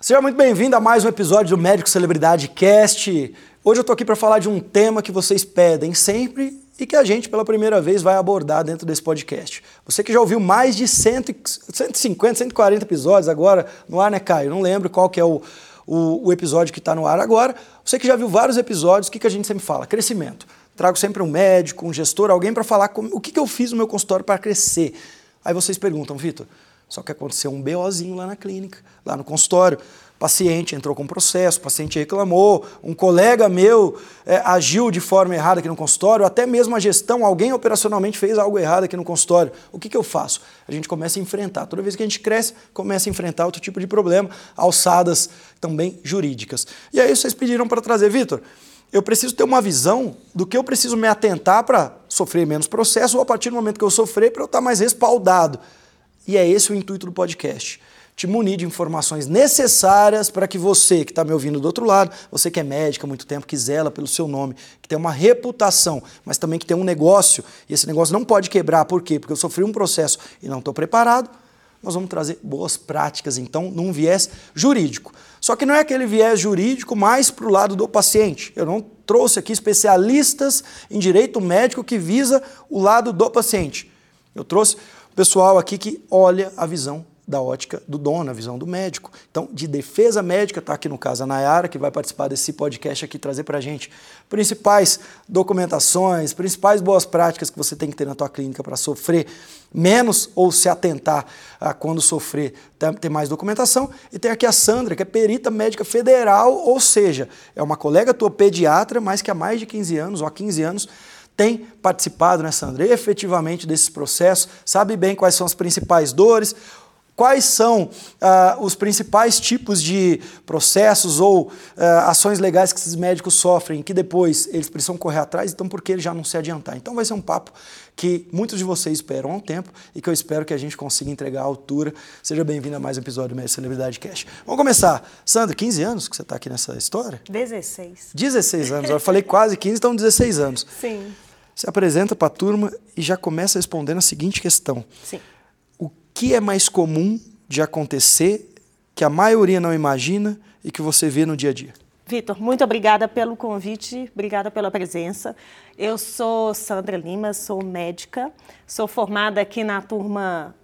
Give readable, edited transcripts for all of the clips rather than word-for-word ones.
Seja muito bem-vindo a mais um episódio do Médico Celebridade Cast. Hoje eu tô aqui para falar de um tema que vocês pedem sempre e que a gente, pela primeira vez, vai abordar dentro desse podcast. Você que já ouviu mais de 150, 140 episódios agora no ar, né, Caio? Não lembro qual que é o episódio que está no ar agora. Você que já viu vários episódios, o que a gente sempre fala? Crescimento. Trago sempre um médico, um gestor, alguém para falar o que eu fiz no meu consultório para crescer. Aí vocês perguntam, Vitor, só que aconteceu um BOzinho lá na clínica, lá no consultório. Paciente entrou com processo, paciente reclamou, um colega meu agiu de forma errada aqui no consultório, até mesmo a gestão, alguém operacionalmente fez algo errado aqui no consultório. O que eu faço? A gente começa a enfrentar. Toda vez que a gente cresce, começa a enfrentar outro tipo de problema, alçadas também jurídicas. E aí vocês pediram para trazer, Vitor, eu preciso ter uma visão do que eu preciso me atentar para sofrer menos processo ou a partir do momento que eu sofrer para eu estar mais respaldado. E é esse o intuito do podcast. Te munir de informações necessárias para que você que está me ouvindo do outro lado, você que é médica há muito tempo, que zela pelo seu nome, que tem uma reputação, mas também que tem um negócio, e esse negócio não pode quebrar. Por quê? Porque eu sofri um processo e não estou preparado. Nós vamos trazer boas práticas, então, num viés jurídico. Só que não é aquele viés jurídico mais para o lado do paciente. Eu não trouxe aqui especialistas em direito médico que visa o lado do paciente. Eu trouxe o pessoal aqui que olha a visão da ótica do dono, a visão do médico. Então, de defesa médica, está aqui no caso a Nayara, que vai participar desse podcast aqui, trazer para a gente principais documentações, principais boas práticas que você tem que ter na tua clínica para sofrer menos ou se atentar a quando sofrer, ter mais documentação. E tem aqui a Sandra, que é perita médica federal, ou seja, é uma colega tua pediatra, mas que há mais de 15 anos ou há 15 anos tem participado, né, Sandra, efetivamente desses processos, sabe bem quais são as principais dores, quais são os principais tipos de processos ou ações legais que esses médicos sofrem, que depois eles precisam correr atrás, então por que ele já não se adiantar? Então vai ser um papo que muitos de vocês esperam há um tempo e que eu espero que a gente consiga entregar à altura. Seja bem-vindo a mais um episódio do Médico Celebridade Cast. Vamos começar. Sandra, 15 anos que você está aqui nessa história? 16. 16 anos. Eu falei quase 15, então 16 anos. Sim. Se apresenta para a turma e já começa respondendo a seguinte questão. Sim. O que é mais comum de acontecer, que a maioria não imagina e que você vê no dia a dia? Vitor, muito obrigada pelo convite, obrigada pela presença. Eu sou Sandra Lima, sou médica, sou formada aqui na turma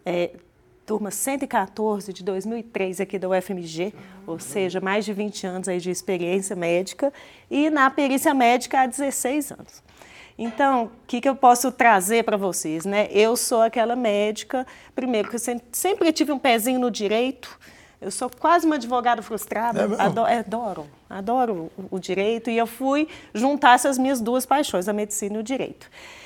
114 de 2003 aqui da UFMG, ou seja, mais de 20 anos aí de experiência médica e na perícia médica há 16 anos. Então, o que eu posso trazer para vocês, né? Eu sou aquela médica, primeiro, que eu sempre tive um pezinho no direito, eu sou quase uma advogada frustrada, adoro o direito, e eu fui juntar essas minhas duas paixões, a medicina e o direito.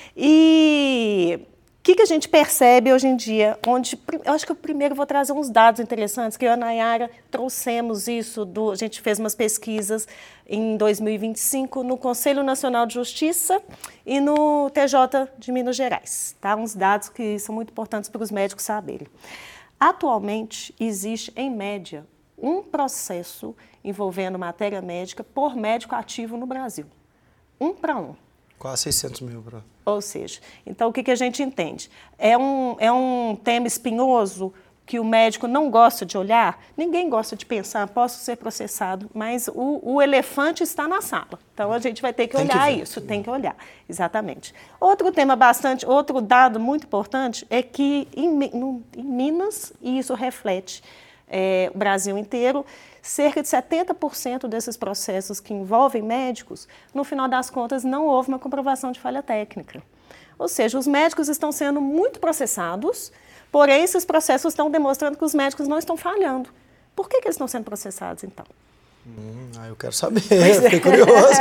E o que a gente percebe hoje em dia? Eu acho que eu primeiro vou trazer uns dados interessantes, que eu e a Nayara trouxemos isso, a gente fez umas pesquisas em 2025 no Conselho Nacional de Justiça e no TJ de Minas Gerais. Tá? Uns dados que são muito importantes para os médicos saberem. Atualmente, existe, em média, um processo envolvendo matéria médica por médico ativo no Brasil. 1 para 1. Quase 600 mil, bro. Ou seja, então o que a gente entende? É um tema espinhoso que o médico não gosta de olhar? Ninguém gosta de pensar, posso ser processado, mas o elefante está na sala. Então a gente vai ter que olhar isso, tem que olhar, exatamente. Outro dado muito importante é que em Minas, e isso reflete o Brasil inteiro, cerca de 70% desses processos que envolvem médicos, no final das contas, não houve uma comprovação de falha técnica. Ou seja, os médicos estão sendo muito processados, porém, esses processos estão demonstrando que os médicos não estão falhando. Por que eles estão sendo processados, então? Eu quero saber, fiquei curioso.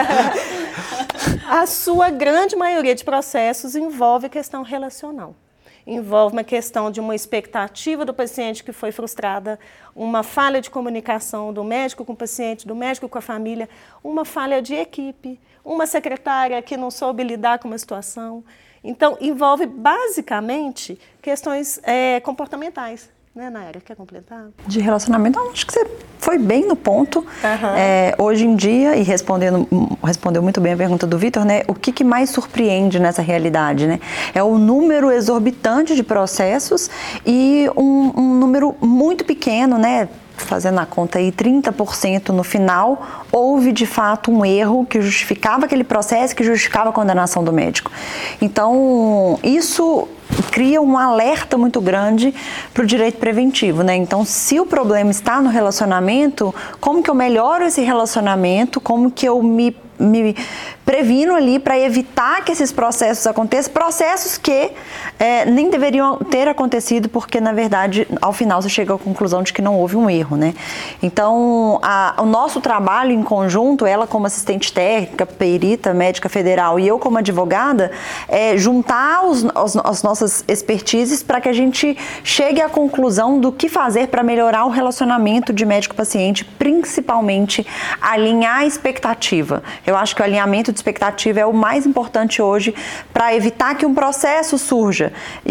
A sua grande maioria de processos envolve questão relacional. Envolve uma questão de uma expectativa do paciente que foi frustrada, uma falha de comunicação do médico com o paciente, do médico com a família, uma falha de equipe, uma secretária que não soube lidar com uma situação. Então, envolve basicamente questões comportamentais. Né, Nayara? Quer completar? De relacionamento, acho que você foi bem no ponto. Hoje em dia, e respondeu muito bem a pergunta do Vitor, né? O que mais surpreende nessa realidade, né? É o número exorbitante de processos e um número muito pequeno, né? fazendo a conta aí, 30% no final, houve de fato um erro que justificava aquele processo, que justificava a condenação do médico. Então, isso cria um alerta muito grande para o direito preventivo, né? Então, se o problema está no relacionamento, como que eu melhoro esse relacionamento, como que eu me previno ali para evitar que esses processos aconteçam, processos que nem deveriam ter acontecido, porque na verdade ao final você chega à conclusão de que não houve um erro, né? Então o nosso trabalho em conjunto, ela como assistente técnica, perita, médica federal e eu como advogada, é juntar as nossas expertises para que a gente chegue à conclusão do que fazer para melhorar o relacionamento de médico-paciente, principalmente alinhar a expectativa. Eu acho que o alinhamento de expectativa é o mais importante hoje para evitar que um processo surja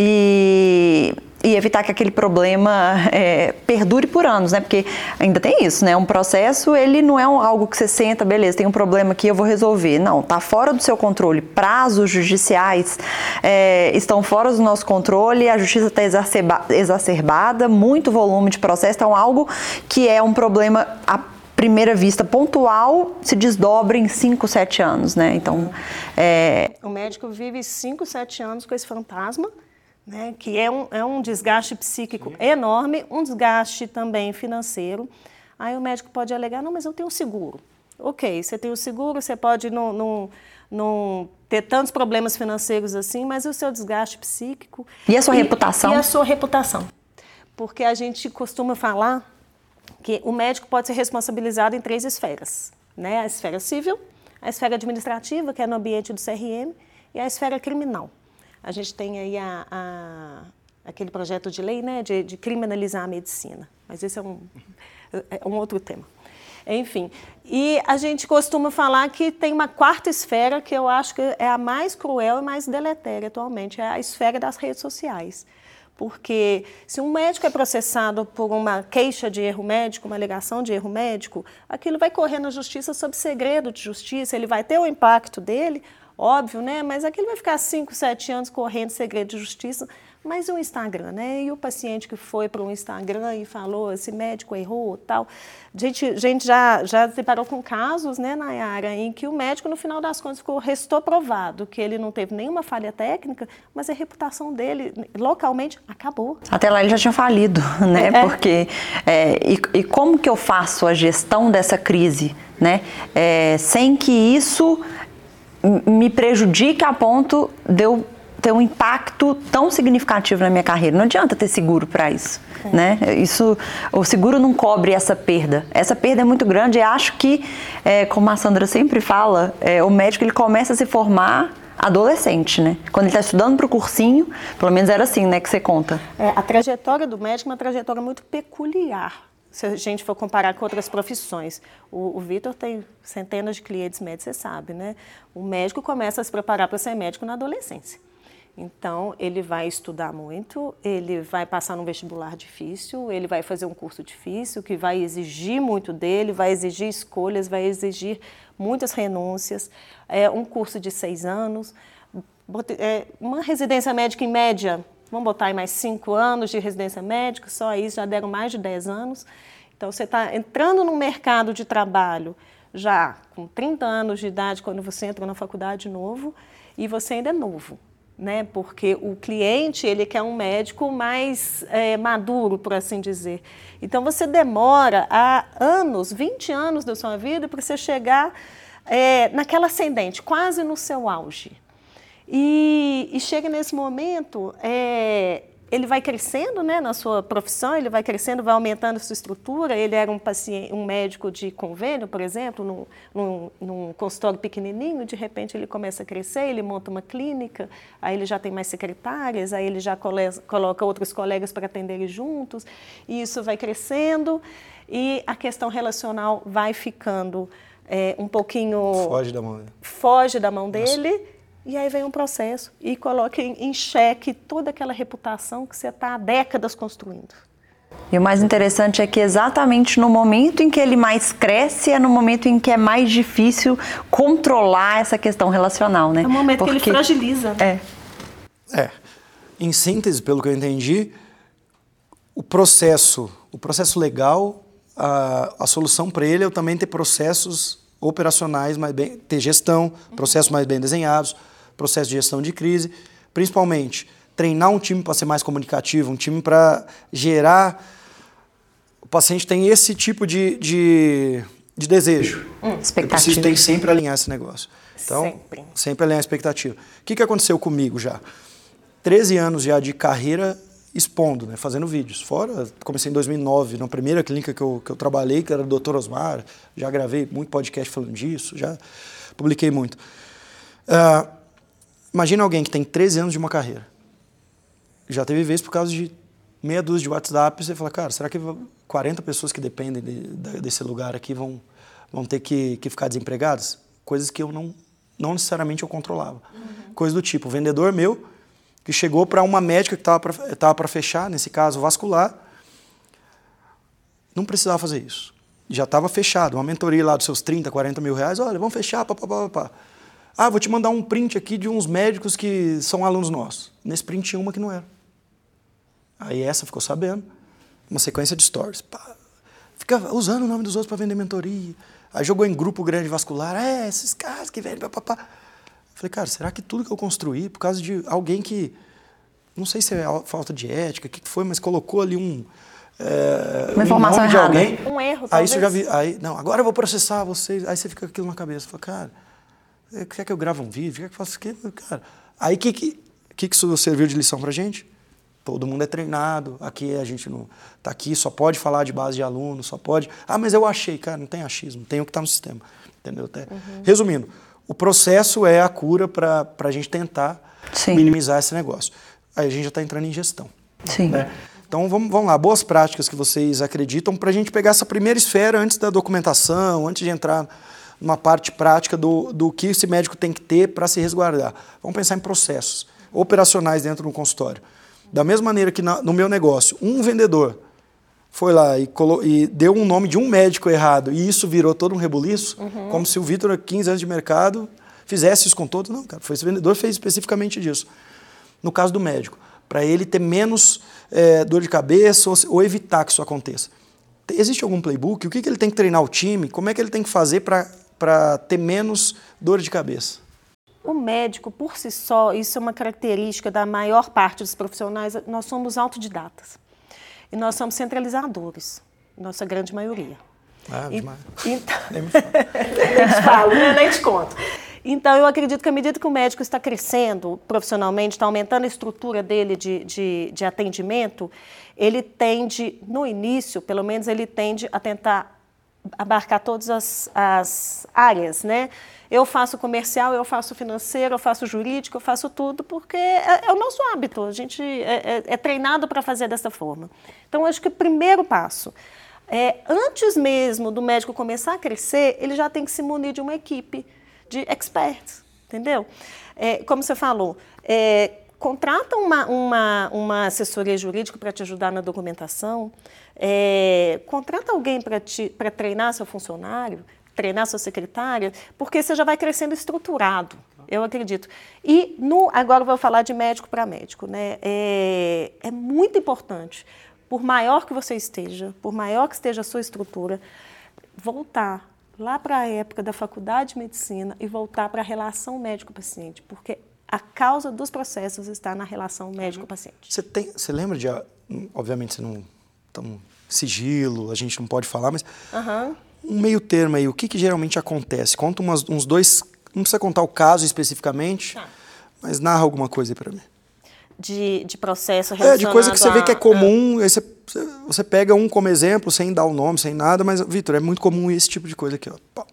e evitar que aquele problema perdure por anos, né? Porque ainda tem isso, né? Um processo, ele não é algo que você senta, beleza, tem um problema aqui, eu vou resolver. Não, está fora do seu controle. Prazos judiciais estão fora do nosso controle, a justiça está exacerbada, muito volume de processo, então algo que é um problema primeira vista pontual se desdobra em 5, 7 anos, né? Então, o médico vive 5, 7 anos com esse fantasma, né? Que é um desgaste psíquico enorme, um desgaste também financeiro. Aí o médico pode alegar, não, mas eu tenho seguro. Ok, você tem o seguro, você pode não ter tantos problemas financeiros assim, mas o seu desgaste psíquico... E a sua reputação? E a sua reputação. Porque a gente costuma falar que o médico pode ser responsabilizado em 3 esferas, né? A esfera civil, a esfera administrativa, que é no ambiente do CRM, e a esfera criminal. A gente tem aí aquele projeto de lei, né, de criminalizar a medicina, mas esse é um outro tema. Enfim, e a gente costuma falar que tem uma 4ª esfera que eu acho que é a mais cruel e mais deletéria atualmente, é a esfera das redes sociais. Porque se um médico é processado por uma queixa de erro médico, uma alegação de erro médico, aquilo vai correr na justiça sob segredo de justiça, ele vai ter o impacto dele, óbvio, né? Mas aquilo vai ficar 5, 7 anos correndo segredo de justiça. Mas o Instagram, né? E o paciente que foi para o Instagram e falou, esse médico errou, tal. A gente já se deparou com casos, né, Nayara, em que o médico, no final das contas, restou provado que ele não teve nenhuma falha técnica, mas a reputação dele, localmente, acabou. Até lá ele já tinha falido, né? Porque, e como que eu faço a gestão dessa crise, né? Sem que isso me prejudique a ponto de eu ter um impacto tão significativo na minha carreira. Não adianta ter seguro para isso, né? O seguro não cobre essa perda. Essa perda é muito grande e acho que, como a Sandra sempre fala, o médico ele começa a se formar adolescente, né? Quando ele está estudando para o cursinho, pelo menos era assim, né, que você conta. A trajetória do médico é uma trajetória muito peculiar, se a gente for comparar com outras profissões. O Vitor tem centenas de clientes médicos, você sabe, né? O médico começa a se preparar para ser médico na adolescência. Então, ele vai estudar muito, ele vai passar num vestibular difícil, ele vai fazer um curso difícil, que vai exigir muito dele, vai exigir escolhas, vai exigir muitas renúncias, um curso de 6 anos, uma residência médica em média, vamos botar aí mais 5 anos de residência médica, só isso já deram mais de 10 anos. Então, você está entrando no mercado de trabalho já com 30 anos de idade, quando você entra na faculdade de novo, e você ainda é novo. Né? Porque o cliente ele quer um médico mais maduro, por assim dizer. Então, você demora anos, 20 anos da sua vida para você chegar naquela ascendente, quase no seu auge. E chega nesse momento, ele vai crescendo, né, na sua profissão, ele vai crescendo, vai aumentando a sua estrutura. Ele era um médico de convênio, por exemplo, num consultório pequenininho, de repente ele começa a crescer, ele monta uma clínica, aí ele já tem mais secretárias, aí ele já coloca outros colegas para atenderem juntos, e isso vai crescendo, e a questão relacional vai ficando um pouquinho... Foge da mão dele. Nossa. E aí vem um processo e coloca em xeque toda aquela reputação que você está há décadas construindo. E o mais interessante é que exatamente no momento em que ele mais cresce é no momento em que é mais difícil controlar essa questão relacional, né? É o momento que ele fragiliza. Em síntese, pelo que eu entendi, o processo legal a solução para ele é eu também ter processos operacionais mais bem, ter gestão, processos mais bem desenhados, processo de gestão de crise, principalmente treinar um time para ser mais comunicativo, um time para gerar... O paciente tem esse tipo de desejo. Expectativa. Tem sempre alinhar esse negócio. Então, sempre alinhar a expectativa. O que aconteceu comigo já? 13 anos já de carreira expondo, né, fazendo vídeos. Fora, comecei em 2009, na primeira clínica que eu trabalhei, que era o Dr. Osmar, já gravei muito podcast falando disso, já publiquei muito. Imagina alguém que tem 13 anos de uma carreira. Já teve vezes por causa de meia dúzia de WhatsApp, você fala, cara, será que 40 pessoas que dependem desse lugar aqui vão ter que ficar desempregadas? Coisas que eu não necessariamente eu controlava. Coisa do tipo, o vendedor meu, que chegou para uma médica que estava para fechar, nesse caso vascular, não precisava fazer isso. Já estava fechado, uma mentoria lá dos seus 30, 40 mil reais, olha, vamos fechar, papapá. Ah, vou te mandar um print aqui de uns médicos que são alunos nossos. Nesse print tinha uma que não era. Aí essa ficou sabendo, uma sequência de stories. Pá, fica usando o nome dos outros para vender mentoria. Aí jogou em grupo grande vascular, esses caras que vendem, papapá. Falei, cara, será que tudo que eu construí, por causa de alguém que, não sei se é falta de ética, o que foi, mas colocou ali uma informação errada. Alguém, um erro, aí talvez. isso eu já vi, não, agora eu vou processar vocês, aí você fica com aquilo na cabeça. Fala, cara, quer que eu grave um vídeo? Quer que eu faça isso? Cara, aí o que isso serviu de lição pra gente? Todo mundo é treinado, aqui a gente não tá aqui, só pode falar de base de aluno, só pode... Ah, mas eu achei, cara, não tem achismo, tem o que está no sistema, entendeu? Resumindo, o processo é a cura para a gente tentar minimizar esse negócio. Aí a gente já está entrando em gestão. Sim. Né? Então vamos lá, boas práticas que vocês acreditam para a gente pegar essa primeira esfera antes da documentação, antes de entrar numa parte prática do que esse médico tem que ter para se resguardar. Vamos pensar em processos operacionais dentro do consultório. Da mesma maneira que no meu negócio, um vendedor foi lá e deu um nome de um médico errado e isso virou todo um rebuliço, como se o Vitor, 15 anos de mercado, fizesse isso com todos. Não, cara, esse vendedor fez especificamente disso. No caso do médico, para ele ter menos dor de cabeça ou evitar que isso aconteça. Existe algum playbook? O que ele tem que treinar o time? Como é que ele tem que fazer para ter menos dor de cabeça? O médico, por si só, isso é uma característica da maior parte dos profissionais, nós somos autodidatas. E nós somos centralizadores, nossa grande maioria. Ah, demais. Então, Nem me fala. nem te falo, né? Nem te conto. Então, eu acredito que à medida que o médico está crescendo profissionalmente, está aumentando a estrutura dele de atendimento, ele tende, no início, pelo menos, ele tende a tentar abarcar todas as áreas, né? Eu faço comercial, eu faço financeiro, eu faço jurídico, eu faço tudo, porque é o nosso hábito, a gente é treinado para fazer dessa forma. Então, acho que o primeiro passo, antes mesmo do médico começar a crescer, ele já tem que se munir de uma equipe de experts, entendeu? Como você falou, contrata uma assessoria jurídica para te ajudar na documentação, contrata alguém para treinar seu funcionário, treinar sua secretária, porque você já vai crescendo estruturado, eu acredito. E agora eu vou falar de médico para médico, né? É muito importante, por maior que você esteja, por maior que esteja a sua estrutura, voltar lá para a época da faculdade de medicina e voltar para a relação médico-paciente, porque a causa dos processos está na relação médico-paciente. Você lembra de... Obviamente, você não... Então, sigilo, a gente não pode falar, mas... Um meio termo aí, o que geralmente acontece? Conta uns dois... Não precisa contar o caso especificamente, mas narra alguma coisa aí para mim. De processo relacionado de coisa que você vê que é comum, aí você pega um como exemplo, sem dar o nome, sem nada, mas, Vitor, é muito comum esse tipo de coisa aqui, ó. Pá.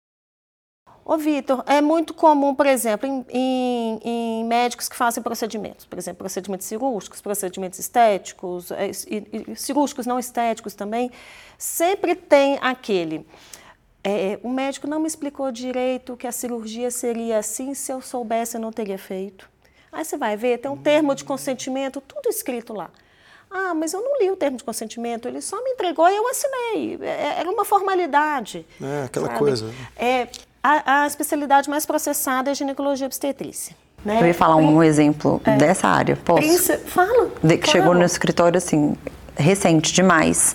Ô, Vitor, é muito comum, por exemplo, em médicos que fazem procedimentos, por exemplo, procedimentos cirúrgicos, procedimentos estéticos, e cirúrgicos não estéticos também, sempre tem aquele... o médico não me explicou direito que a cirurgia seria assim, se eu soubesse eu não teria feito. Aí você vai ver, tem um termo de consentimento, tudo escrito lá. Ah, mas eu não li o termo de consentimento, ele só me entregou e eu assinei. Era uma formalidade. Aquela sabe? coisa. A especialidade mais processada é a ginecologia obstetrícia. Né? Eu ia falar um exemplo dessa área, posso? Fala. Que chegou no escritório assim, recente demais.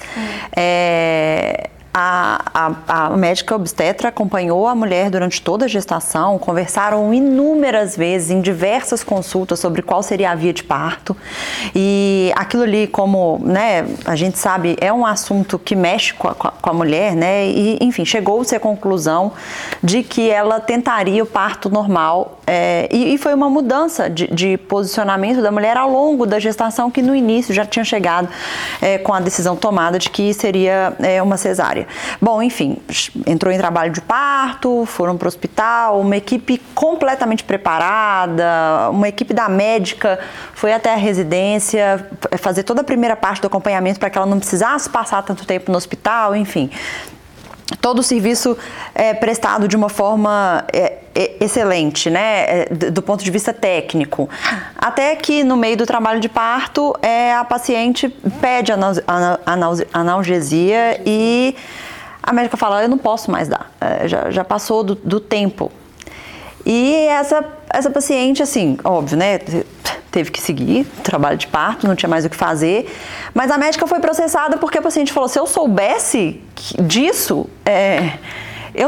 A médica obstetra acompanhou a mulher durante toda a gestação, conversaram inúmeras vezes, em diversas consultas, sobre qual seria a via de parto. E aquilo ali, como, né, a gente sabe, é um assunto que mexe com a mulher, né? E, enfim, chegou-se à conclusão de que ela tentaria o parto normal. E foi uma mudança de posicionamento da mulher ao longo da gestação, que no início já tinha chegado com a decisão tomada de que seria uma cesárea. Bom, enfim, entrou em trabalho de parto, foram para o hospital, uma equipe completamente preparada, uma equipe da médica foi até a residência fazer toda a primeira parte do acompanhamento para que ela não precisasse passar tanto tempo no hospital, enfim. Todo o serviço prestado de uma forma excelente, né, do ponto de vista técnico. Até que no meio do trabalho de parto, a paciente pede analgesia e a médica fala, eu não posso mais dar, já passou do tempo. E essa paciente, assim, óbvio, né, teve que seguir trabalho de parto, não tinha mais o que fazer, mas a médica foi processada porque a paciente falou, se eu soubesse disso, eu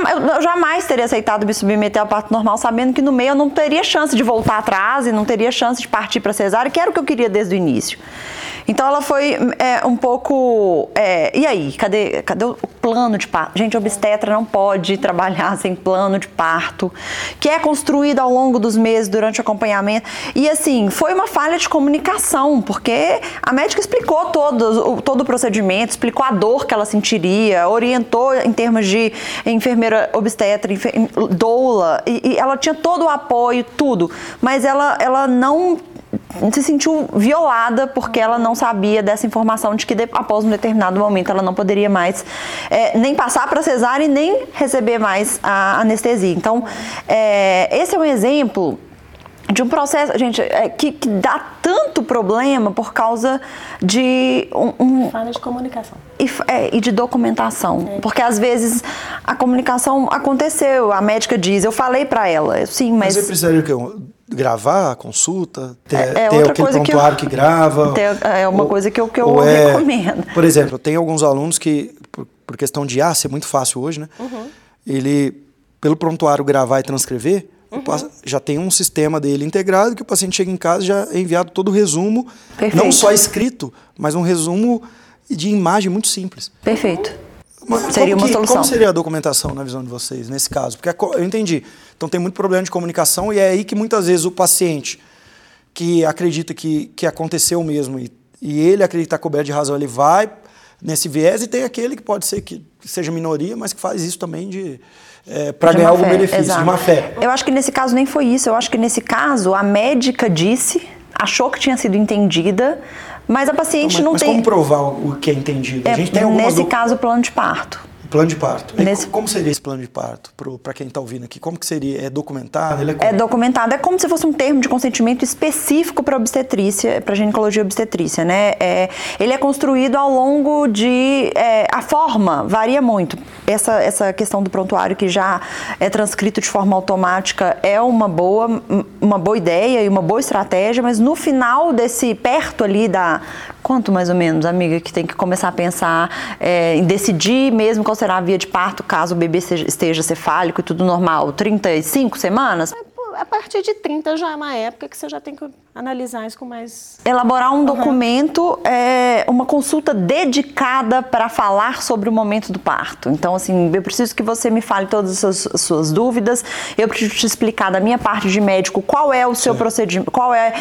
jamais teria aceitado me submeter ao parto normal, sabendo que no meio eu não teria chance de voltar atrás e não teria chance de partir para cesárea, que era o que eu queria desde o início. Então ela foi um pouco... e aí, cadê o plano de parto? Gente, obstetra não pode trabalhar sem plano de parto, que é construído ao longo dos meses durante o acompanhamento. E assim, foi uma falha de comunicação, porque a médica explicou todo o procedimento, explicou a dor que ela sentiria, orientou em termos de enfermeira obstetra, doula, e ela tinha todo o apoio, tudo. Mas ela não se sentiu violada porque ela não sabia dessa informação de que após um determinado momento ela não poderia mais nem passar para cesárea e nem receber mais a anestesia. Então, esse é um exemplo de um processo, gente, que dá tanto problema por causa de falha de comunicação. E de documentação. Porque às vezes a comunicação aconteceu, a médica diz, eu falei para ela, sim, mas... Mas você precisaria o quê? Gravar a consulta? Ter outra aquele coisa prontuário que grava? É uma coisa que eu recomendo. Por exemplo, tem alguns alunos que, por questão de ser muito fácil hoje, né? Ele, pelo prontuário gravar e transcrever, já tem um sistema dele integrado que o paciente chega em casa e já é enviado todo o resumo, não só escrito, mas um resumo de imagem muito simples. Perfeito. Seria uma solução. Como seria a documentação na visão de vocês, nesse caso? Porque eu entendi. Então tem muito problema de comunicação e é aí que muitas vezes o paciente que acredita que aconteceu mesmo e ele acredita que está coberto de razão, ele vai nesse viés, e tem aquele que pode ser que seja minoria, mas que faz isso também para ganhar algum benefício, exato, de má fé. Eu acho que nesse caso nem foi isso. Eu acho que nesse caso a médica achou que tinha sido entendida, mas a paciente não tem... Mas como provar o que é entendido? A gente tem nesse caso, o plano de parto. Plano de parto. Como seria esse plano de parto para quem está ouvindo aqui? Como que seria? É documentado? É documentado. É como se fosse um termo de consentimento específico para obstetrícia, para ginecologia e obstetrícia, né? Ele é construído ao longo de... a forma varia muito. Essa questão do prontuário que já é transcrito de forma automática é uma boa ideia e uma boa estratégia, mas no final perto ali quanto mais ou menos, amiga, que tem que começar a pensar em decidir mesmo qual será a via de parto caso o bebê esteja cefálico e tudo normal? 35 semanas? A partir de 30 já é uma época que você já tem que analisar isso com mais... Elaborar um documento, uma consulta dedicada para falar sobre o momento do parto. Então, assim, eu preciso que você me fale todas as suas dúvidas, eu preciso te explicar da minha parte de médico qual é o seu procedimento, qual é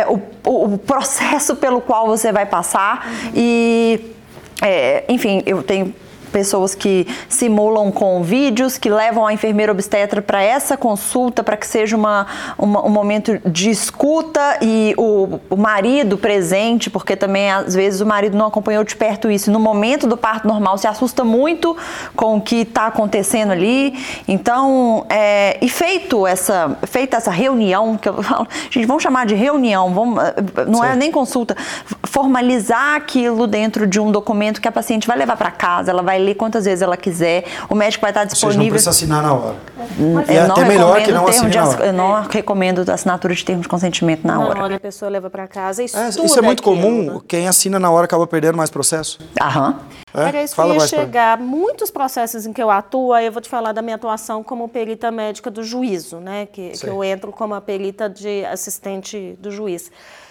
o processo pelo qual você vai passar. E, enfim, eu tenho pessoas que simulam com vídeos, que levam a enfermeira obstetra para essa consulta, para que seja um momento de escuta, e o marido presente, porque também às vezes o marido não acompanhou de perto isso. No momento do parto normal se assusta muito com o que está acontecendo ali. Então, feita essa reunião, que eu falo, gente, vamos chamar de reunião, não é nem consulta, formalizar aquilo dentro de um documento que a paciente vai levar para casa, ela vai ler quantas vezes ela quiser, o médico vai estar disponível. Ou seja, não precisa assinar na hora. É até melhor que não assine na hora. Eu não recomendo assinatura de termo de consentimento na hora. Na hora a pessoa leva para casa e estuda isso é muito aquilo, comum, né? quem assina na hora acaba perdendo mais processo. Aham. Era isso que eu ia chegar. Muitos processos em que eu atuo, aí eu vou te falar da minha atuação como perita médica do juízo, né? Que eu entro como a perita de assistente do juiz.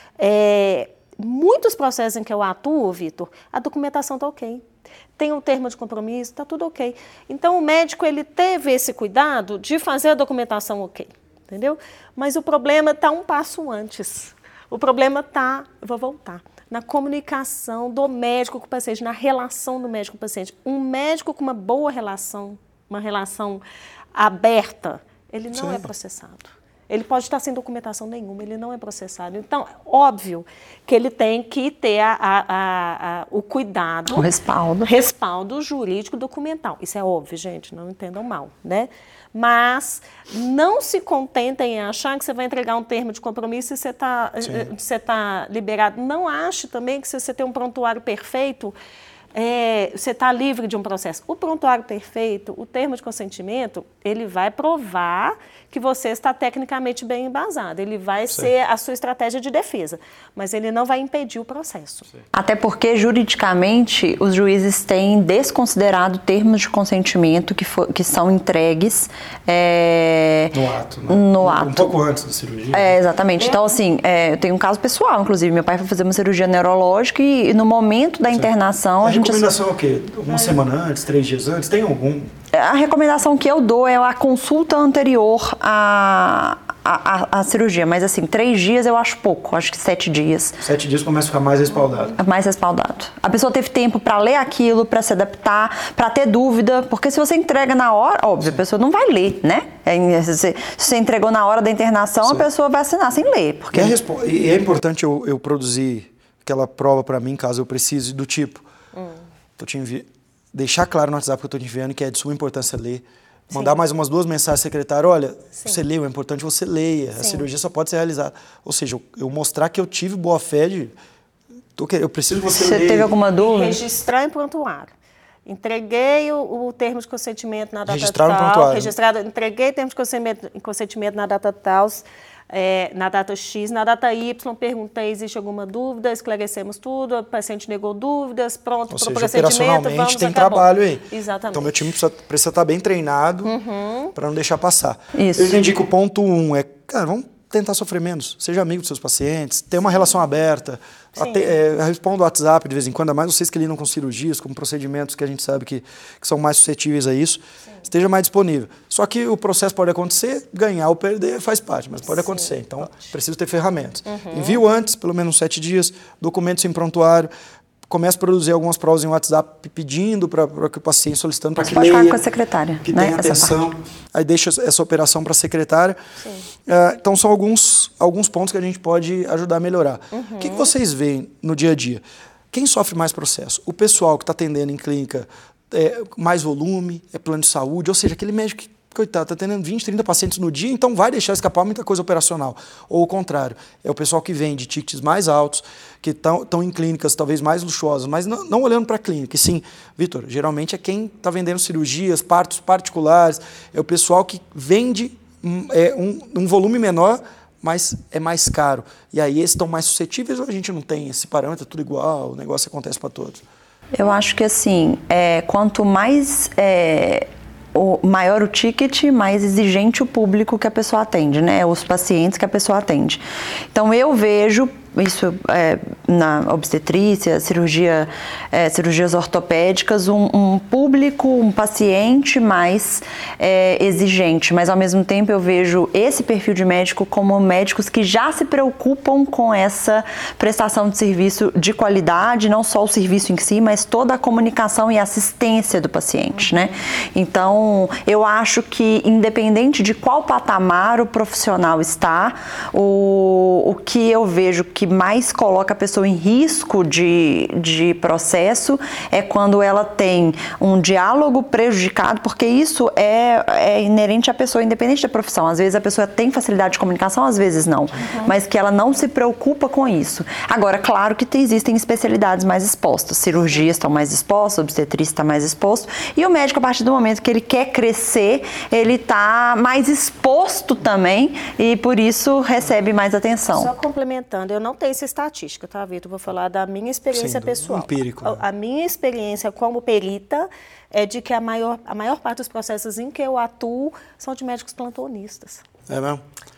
Muitos processos em que eu atuo, Vitor, a documentação está ok. Tem um termo de compromisso, está tudo ok. Então, o médico ele teve esse cuidado de fazer a documentação ok, entendeu? Mas o problema está um passo antes. O problema está, eu vou voltar, na comunicação do médico com o paciente, na relação do médico com o paciente. Um médico com uma boa relação, uma relação aberta, ele não é processado. Ele pode estar sem documentação nenhuma, ele não é processado. Então, óbvio que ele tem que ter o cuidado... O respaldo. Respaldo jurídico documental. Isso é óbvio, gente, não entendam mal, né? Mas não se contentem em achar que você vai entregar um termo de compromisso e você tá liberado. Não ache também que se você tem um prontuário perfeito... você está livre de um processo. O prontuário perfeito, o termo de consentimento, ele vai provar que você está tecnicamente bem embasado. Ele vai ser a sua estratégia de defesa, mas ele não vai impedir o processo. Até porque, juridicamente, os juízes têm desconsiderado termos de consentimento que são entregues... no ato, né? No ato. Um pouco antes da cirurgia. Exatamente. Então, assim, eu tenho um caso pessoal, inclusive. Meu pai foi fazer uma cirurgia neurológica e no momento da internação... A recomendação é o quê? Uma semana antes, 3 dias antes? Tem algum? A recomendação que eu dou é a consulta anterior à cirurgia. Mas, assim, 3 dias eu acho pouco. Acho que 7 dias. 7 dias começa a ficar mais respaldado. Mais respaldado. A pessoa teve tempo para ler aquilo, para se adaptar, para ter dúvida. Porque se você entrega na hora, óbvio, a pessoa não vai ler, né? Se você entregou na hora da internação, a pessoa vai assinar sem ler. Porque... E é importante eu produzir aquela prova para mim, caso eu precise, do tipo... Deixar claro no WhatsApp que eu estou te enviando que é de sua importância ler. Mandar mais umas 2 mensagens à secretária, olha, você leu, é importante que você leia, a cirurgia só pode ser realizada. Ou seja, eu mostrar que eu tive boa fé de... Eu preciso que você leia. Você teve alguma dúvida? Registrar em prontuário. Entreguei o termo de consentimento na data Registrar no tal. prontuário. Entreguei o termo de consentimento na data tal, na data X, na data Y, perguntei, existe alguma dúvida, esclarecemos tudo, o paciente negou dúvidas, pronto para o procedimento, operacionalmente tem trabalho aí. Exatamente. Então, meu time precisa estar bem treinado para não deixar passar. Isso. Eu entendi que o ponto 1 é, cara, vamos tentar sofrer menos. Seja amigo dos seus pacientes, ter uma relação aberta. Responda o WhatsApp de vez em quando, ainda mais vocês que lidam com cirurgias, com procedimentos que a gente sabe que são mais suscetíveis a isso. Esteja mais disponível. Só que o processo pode acontecer, ganhar ou perder faz parte, mas pode acontecer. Então, preciso ter ferramentas. Envio antes, pelo menos 7 dias, documentos em prontuário, começo a produzir algumas provas em WhatsApp pedindo para que o paciente, solicitando para que leia. Pode falar com a secretária. Que tenha atenção. Aí deixa essa operação para a secretária. Então, são alguns pontos que a gente pode ajudar a melhorar. O que vocês veem no dia a dia? Quem sofre mais processo? O pessoal que está atendendo em clínica, mais volume, plano de saúde, ou seja, aquele médico que, coitado, está atendendo 20, 30 pacientes no dia, então vai deixar escapar muita coisa operacional. Ou o contrário, é o pessoal que vem de tickets mais altos, que estão em clínicas talvez mais luxuosas, mas não olhando para a clínica. E sim, Vitor, geralmente é quem está vendendo cirurgias, partos particulares, é o pessoal que vende um volume menor, mas é mais caro. E aí esses estão mais suscetíveis ou a gente não tem esse parâmetro, tudo igual, o negócio acontece para todos? Eu acho que assim, quanto mais... maior o ticket, mais exigente o público que a pessoa atende, né? Os pacientes que a pessoa atende. Então, eu vejo isso na obstetrícia, cirurgias ortopédicas, um público, um paciente mais exigente, mas ao mesmo tempo eu vejo esse perfil de médico como médicos que já se preocupam com essa prestação de serviço de qualidade, não só o serviço em si, mas toda a comunicação e assistência do paciente, né? Então, eu acho que independente de qual patamar o profissional está, o que eu vejo que que mais coloca a pessoa em risco de processo é quando ela tem um diálogo prejudicado, porque isso é inerente à pessoa, independente da profissão. Às vezes a pessoa tem facilidade de comunicação, às vezes não, mas que ela não se preocupa com isso. Agora, claro que existem especialidades mais expostas, cirurgias estão mais expostas, obstetrícia está mais exposto, e o médico, a partir do momento que ele quer crescer, ele está mais exposto também e por isso recebe mais atenção. Só complementando, eu não tenho essa estatística, tá, Vitor? Vou falar da minha experiência pessoal. Empírico. A minha experiência como perita é de que a maior parte dos processos em que eu atuo são de médicos plantonistas. É mesmo?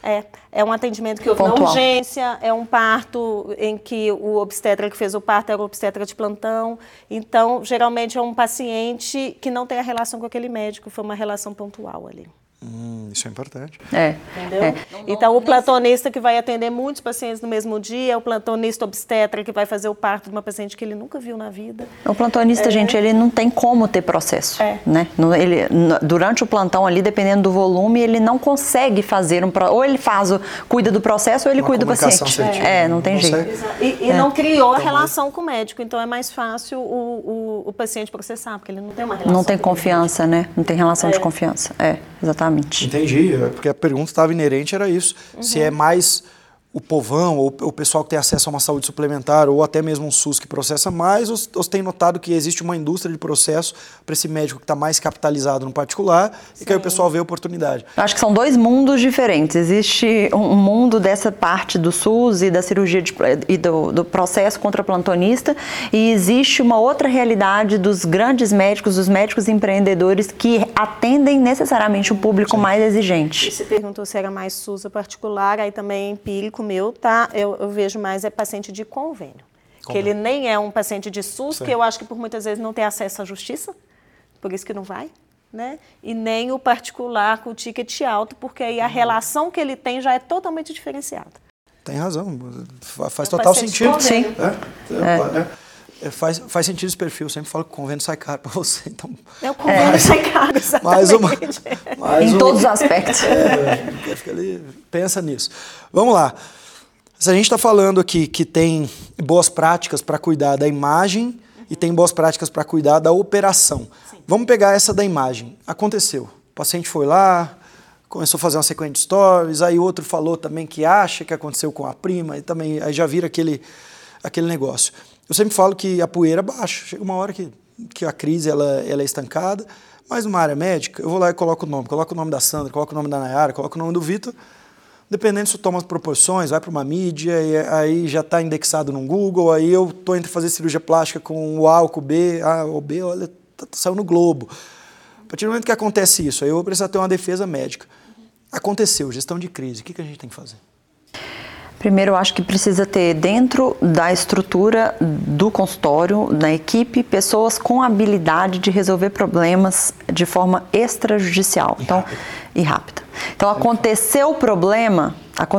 É um atendimento que houve na urgência, é um parto em que o obstetra que fez o parto era o obstetra de plantão. Então, geralmente é um paciente que não tem a relação com aquele médico, foi uma relação pontual ali. Isso é importante. Entendeu? Então, o plantonista que vai atender muitos pacientes no mesmo dia, é o plantonista obstetra que vai fazer o parto de uma paciente que ele nunca viu na vida. O plantonista, gente, ele não tem como ter processo, né? Durante o plantão ali, dependendo do volume, ele não consegue fazer ou ele cuida do processo ou ele cuida do paciente. Não tem jeito. E não criou a relação com o médico, então é mais fácil o paciente processar, porque ele não tem uma relação. Não tem confiança, né? Não tem relação de confiança. Exatamente. Entendi, porque a pergunta estava inerente, era isso. Se é mais o povão ou o pessoal que tem acesso a uma saúde suplementar ou até mesmo um SUS que processa mais, ou tem notado que existe uma indústria de processo para esse médico que está mais capitalizado no particular e que aí o pessoal vê a oportunidade? Acho que são dois mundos diferentes. Existe um mundo dessa parte do SUS e da cirurgia e do processo contra plantonista e existe uma outra realidade dos grandes médicos, dos médicos empreendedores que atendem necessariamente o público mais exigente. E você perguntou se era mais SUS ou particular, aí também é empírico meu, tá? Eu vejo mais paciente de convênio. Que ele nem é um paciente de SUS, que eu acho que por muitas vezes não tem acesso à justiça, por isso que não vai, né? E nem o particular com o ticket alto, porque aí a relação que ele tem já é totalmente diferenciada. Tem razão, faz total sentido. Sim. Faz sentido esse perfil, eu sempre falo que o convênio sai caro para você. Então, o convênio sai caro, exatamente. Em todos os aspectos. Fica ali, pensa nisso. Vamos lá. Se a gente está falando aqui que tem boas práticas para cuidar da imagem e tem boas práticas para cuidar da operação. Sim. Vamos pegar essa da imagem. Aconteceu. O paciente foi lá, começou a fazer uma sequência de stories, aí outro falou também que acha que aconteceu com a prima, e também aí já vira aquele negócio. Eu sempre falo que a poeira baixa. Chega uma hora que a crise ela é estancada, mas numa área médica, eu vou lá e coloco o nome da Sandra, coloco o nome da Nayara, coloco o nome do Vitor, dependendo se toma as proporções, vai para uma mídia, e aí já está indexado no Google, aí eu estou entre fazer cirurgia plástica com o A ou com o B, o B, olha, saiu no Globo. A partir do momento que acontece isso, aí eu vou precisar ter uma defesa médica. Aconteceu, gestão de crise, o que a gente tem que fazer? Primeiro, eu acho que precisa ter dentro da estrutura do consultório, da equipe, pessoas com habilidade de resolver problemas de forma extrajudicial e rápida. Então, aconteceu o problema,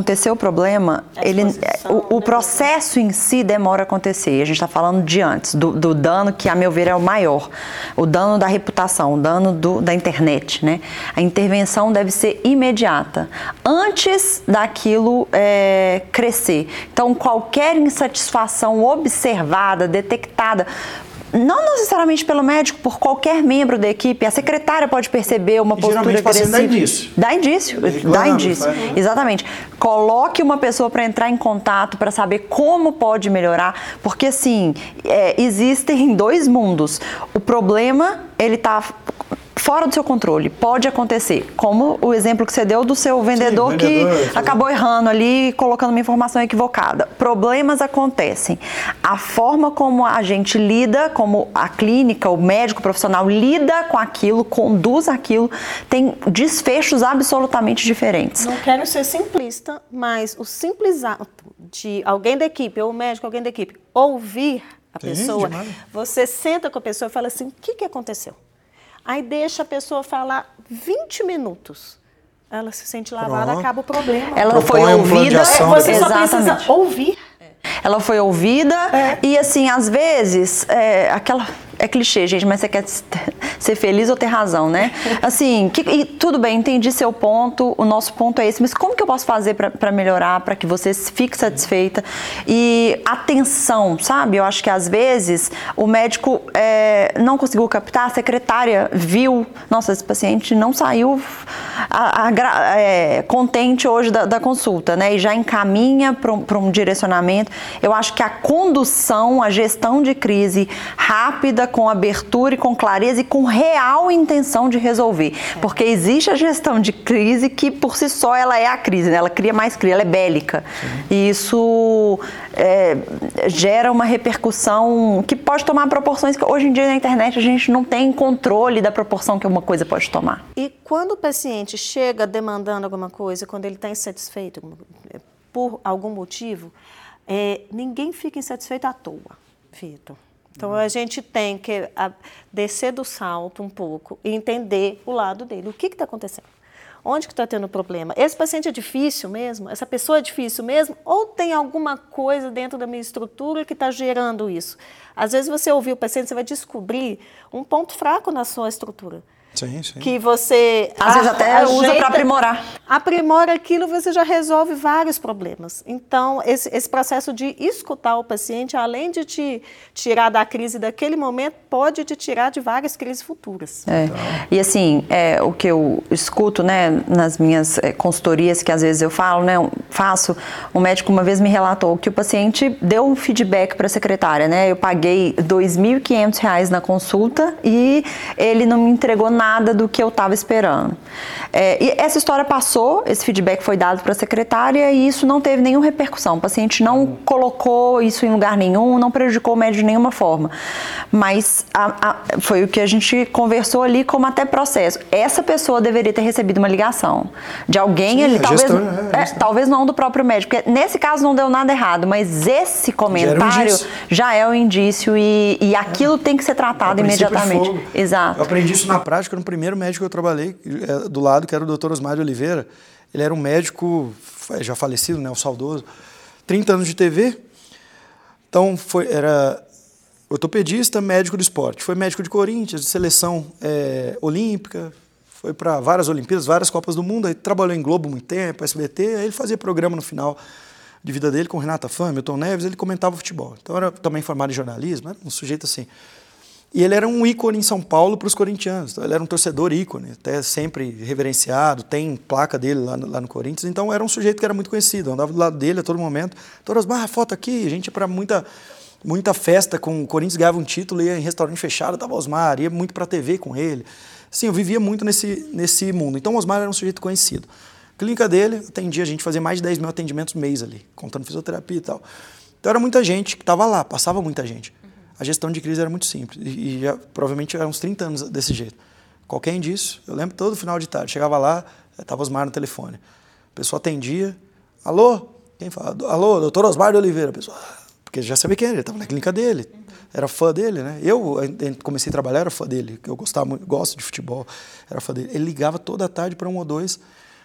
o processo em si demora a acontecer. A gente está falando de antes, do dano que, a meu ver, é o maior. O dano da reputação, o dano da internet, né? A intervenção deve ser imediata, antes daquilo crescer. Então, qualquer insatisfação observada, detectada, não necessariamente pelo médico, por qualquer membro da equipe, a secretária pode perceber uma postura agressiva. Dá indício. Dá indício. Exatamente. Coloque uma pessoa para entrar em contato, para saber como pode melhorar, porque assim, existem dois mundos. O problema, ele está fora do seu controle, pode acontecer, como o exemplo que você deu do seu vendedor que acabou errando ali, colocando uma informação equivocada. Problemas acontecem. A forma como a gente lida, como a clínica, o médico profissional lida com aquilo, conduz aquilo, tem desfechos absolutamente diferentes. Não quero ser simplista, mas o simples ato de alguém da equipe, ou o médico, alguém da equipe, ouvir a pessoa, você senta com a pessoa e fala assim, o que aconteceu? Aí deixa a pessoa falar 20 minutos. Ela se sente lavada, acaba o problema. Ela foi ouvida, você só precisa ouvir. Ela foi ouvida e assim, às vezes, é clichê, gente, mas você quer ser feliz ou ter razão, né? Assim, e tudo bem, entendi seu ponto, o nosso ponto é esse, mas como que eu posso fazer para melhorar, para que você fique satisfeita? E atenção, sabe? Eu acho que às vezes o médico não conseguiu captar, a secretária viu, nossa, esse paciente não saiu contente hoje da consulta, né? E já encaminha para um direcionamento. Eu acho que a condução, a gestão de crise rápida, com abertura e com clareza e com real intenção de resolver. Porque existe a gestão de crise que por si só ela é a crise, né? Ela cria mais crise, ela é bélica. Sim. E isso gera uma repercussão que pode tomar proporções que hoje em dia na internet a gente não tem controle da proporção que uma coisa pode tomar. E quando o paciente chega demandando alguma coisa, quando ele está insatisfeito por algum motivo, ninguém fica insatisfeito à toa, Vitor. Então, a gente tem que descer do salto um pouco e entender o lado dele. O que está acontecendo? Onde que está tendo problema? Esse paciente é difícil mesmo? Essa pessoa é difícil mesmo? Ou tem alguma coisa dentro da minha estrutura que está gerando isso? Às vezes, você ouvir o paciente, você vai descobrir um ponto fraco na sua estrutura. Sim, sim. Que você às vezes até usa para aprimorar. Aprimora aquilo, você já resolve vários problemas. Então, esse processo de escutar o paciente, além de te tirar da crise daquele momento, pode te tirar de várias crises futuras. E assim, o que eu escuto, né, nas minhas consultorias, que às vezes eu falo, né, um médico uma vez me relatou que o paciente deu um feedback para a secretária, né, eu paguei R$ 2.500 na consulta e ele não me entregou nada do que eu estava esperando. E essa história passou, esse feedback foi dado para a secretária e isso não teve nenhuma repercussão. O paciente não colocou isso em lugar nenhum, não prejudicou o médico de nenhuma forma. Mas foi o que a gente conversou ali como até processo. Essa pessoa deveria ter recebido uma ligação de alguém ali, talvez não do próprio médico. Porque nesse caso não deu nada errado, mas esse comentário já é um indício e aquilo tem que ser tratado imediatamente. Exato. Eu aprendi isso na prática no primeiro médico que eu trabalhei do lado, que era o Dr. Osmar de Oliveira. Ele era um médico já falecido, né, o saudoso, 30 anos de TV. Então era ortopedista, médico do esporte. Foi médico de Corinthians, de seleção olímpica, foi para várias Olimpíadas, várias Copas do Mundo, aí trabalhou em Globo muito tempo, SBT, aí ele fazia programa no final de vida dele com Renata Fã, Milton Neves, ele comentava futebol. Então era também formado em jornalismo, era um sujeito assim. E ele era um ícone em São Paulo para os corintianos. Então, ele era um torcedor ícone, até sempre reverenciado, tem placa dele lá no Corinthians. Então, era um sujeito que era muito conhecido. Eu andava do lado dele a todo momento. Doutor Osmar, foto aqui. A gente ia para muita festa com o Corinthians, ganhava um título, ia em restaurante fechado, tava Osmar, ia muito para a TV com ele. Assim, eu vivia muito nesse mundo. Então, o Osmar era um sujeito conhecido. A clínica dele, a gente fazia mais de 10 mil atendimentos mês ali, contando fisioterapia e tal. Então, era muita gente que estava lá, passava muita gente. A gestão de crise era muito simples e já, provavelmente eram uns 30 anos desse jeito. Qualquer indício, eu lembro todo final de tarde, chegava lá, estava Osmar no telefone. A pessoa atendia, alô? Quem fala? Alô, doutor Osmar de Oliveira. A pessoa, porque já sabia quem era, ele estava na clínica dele, era fã dele, né? Eu comecei a trabalhar, era fã dele, eu gosto de futebol, era fã dele. Ele ligava toda a tarde para um ou dois,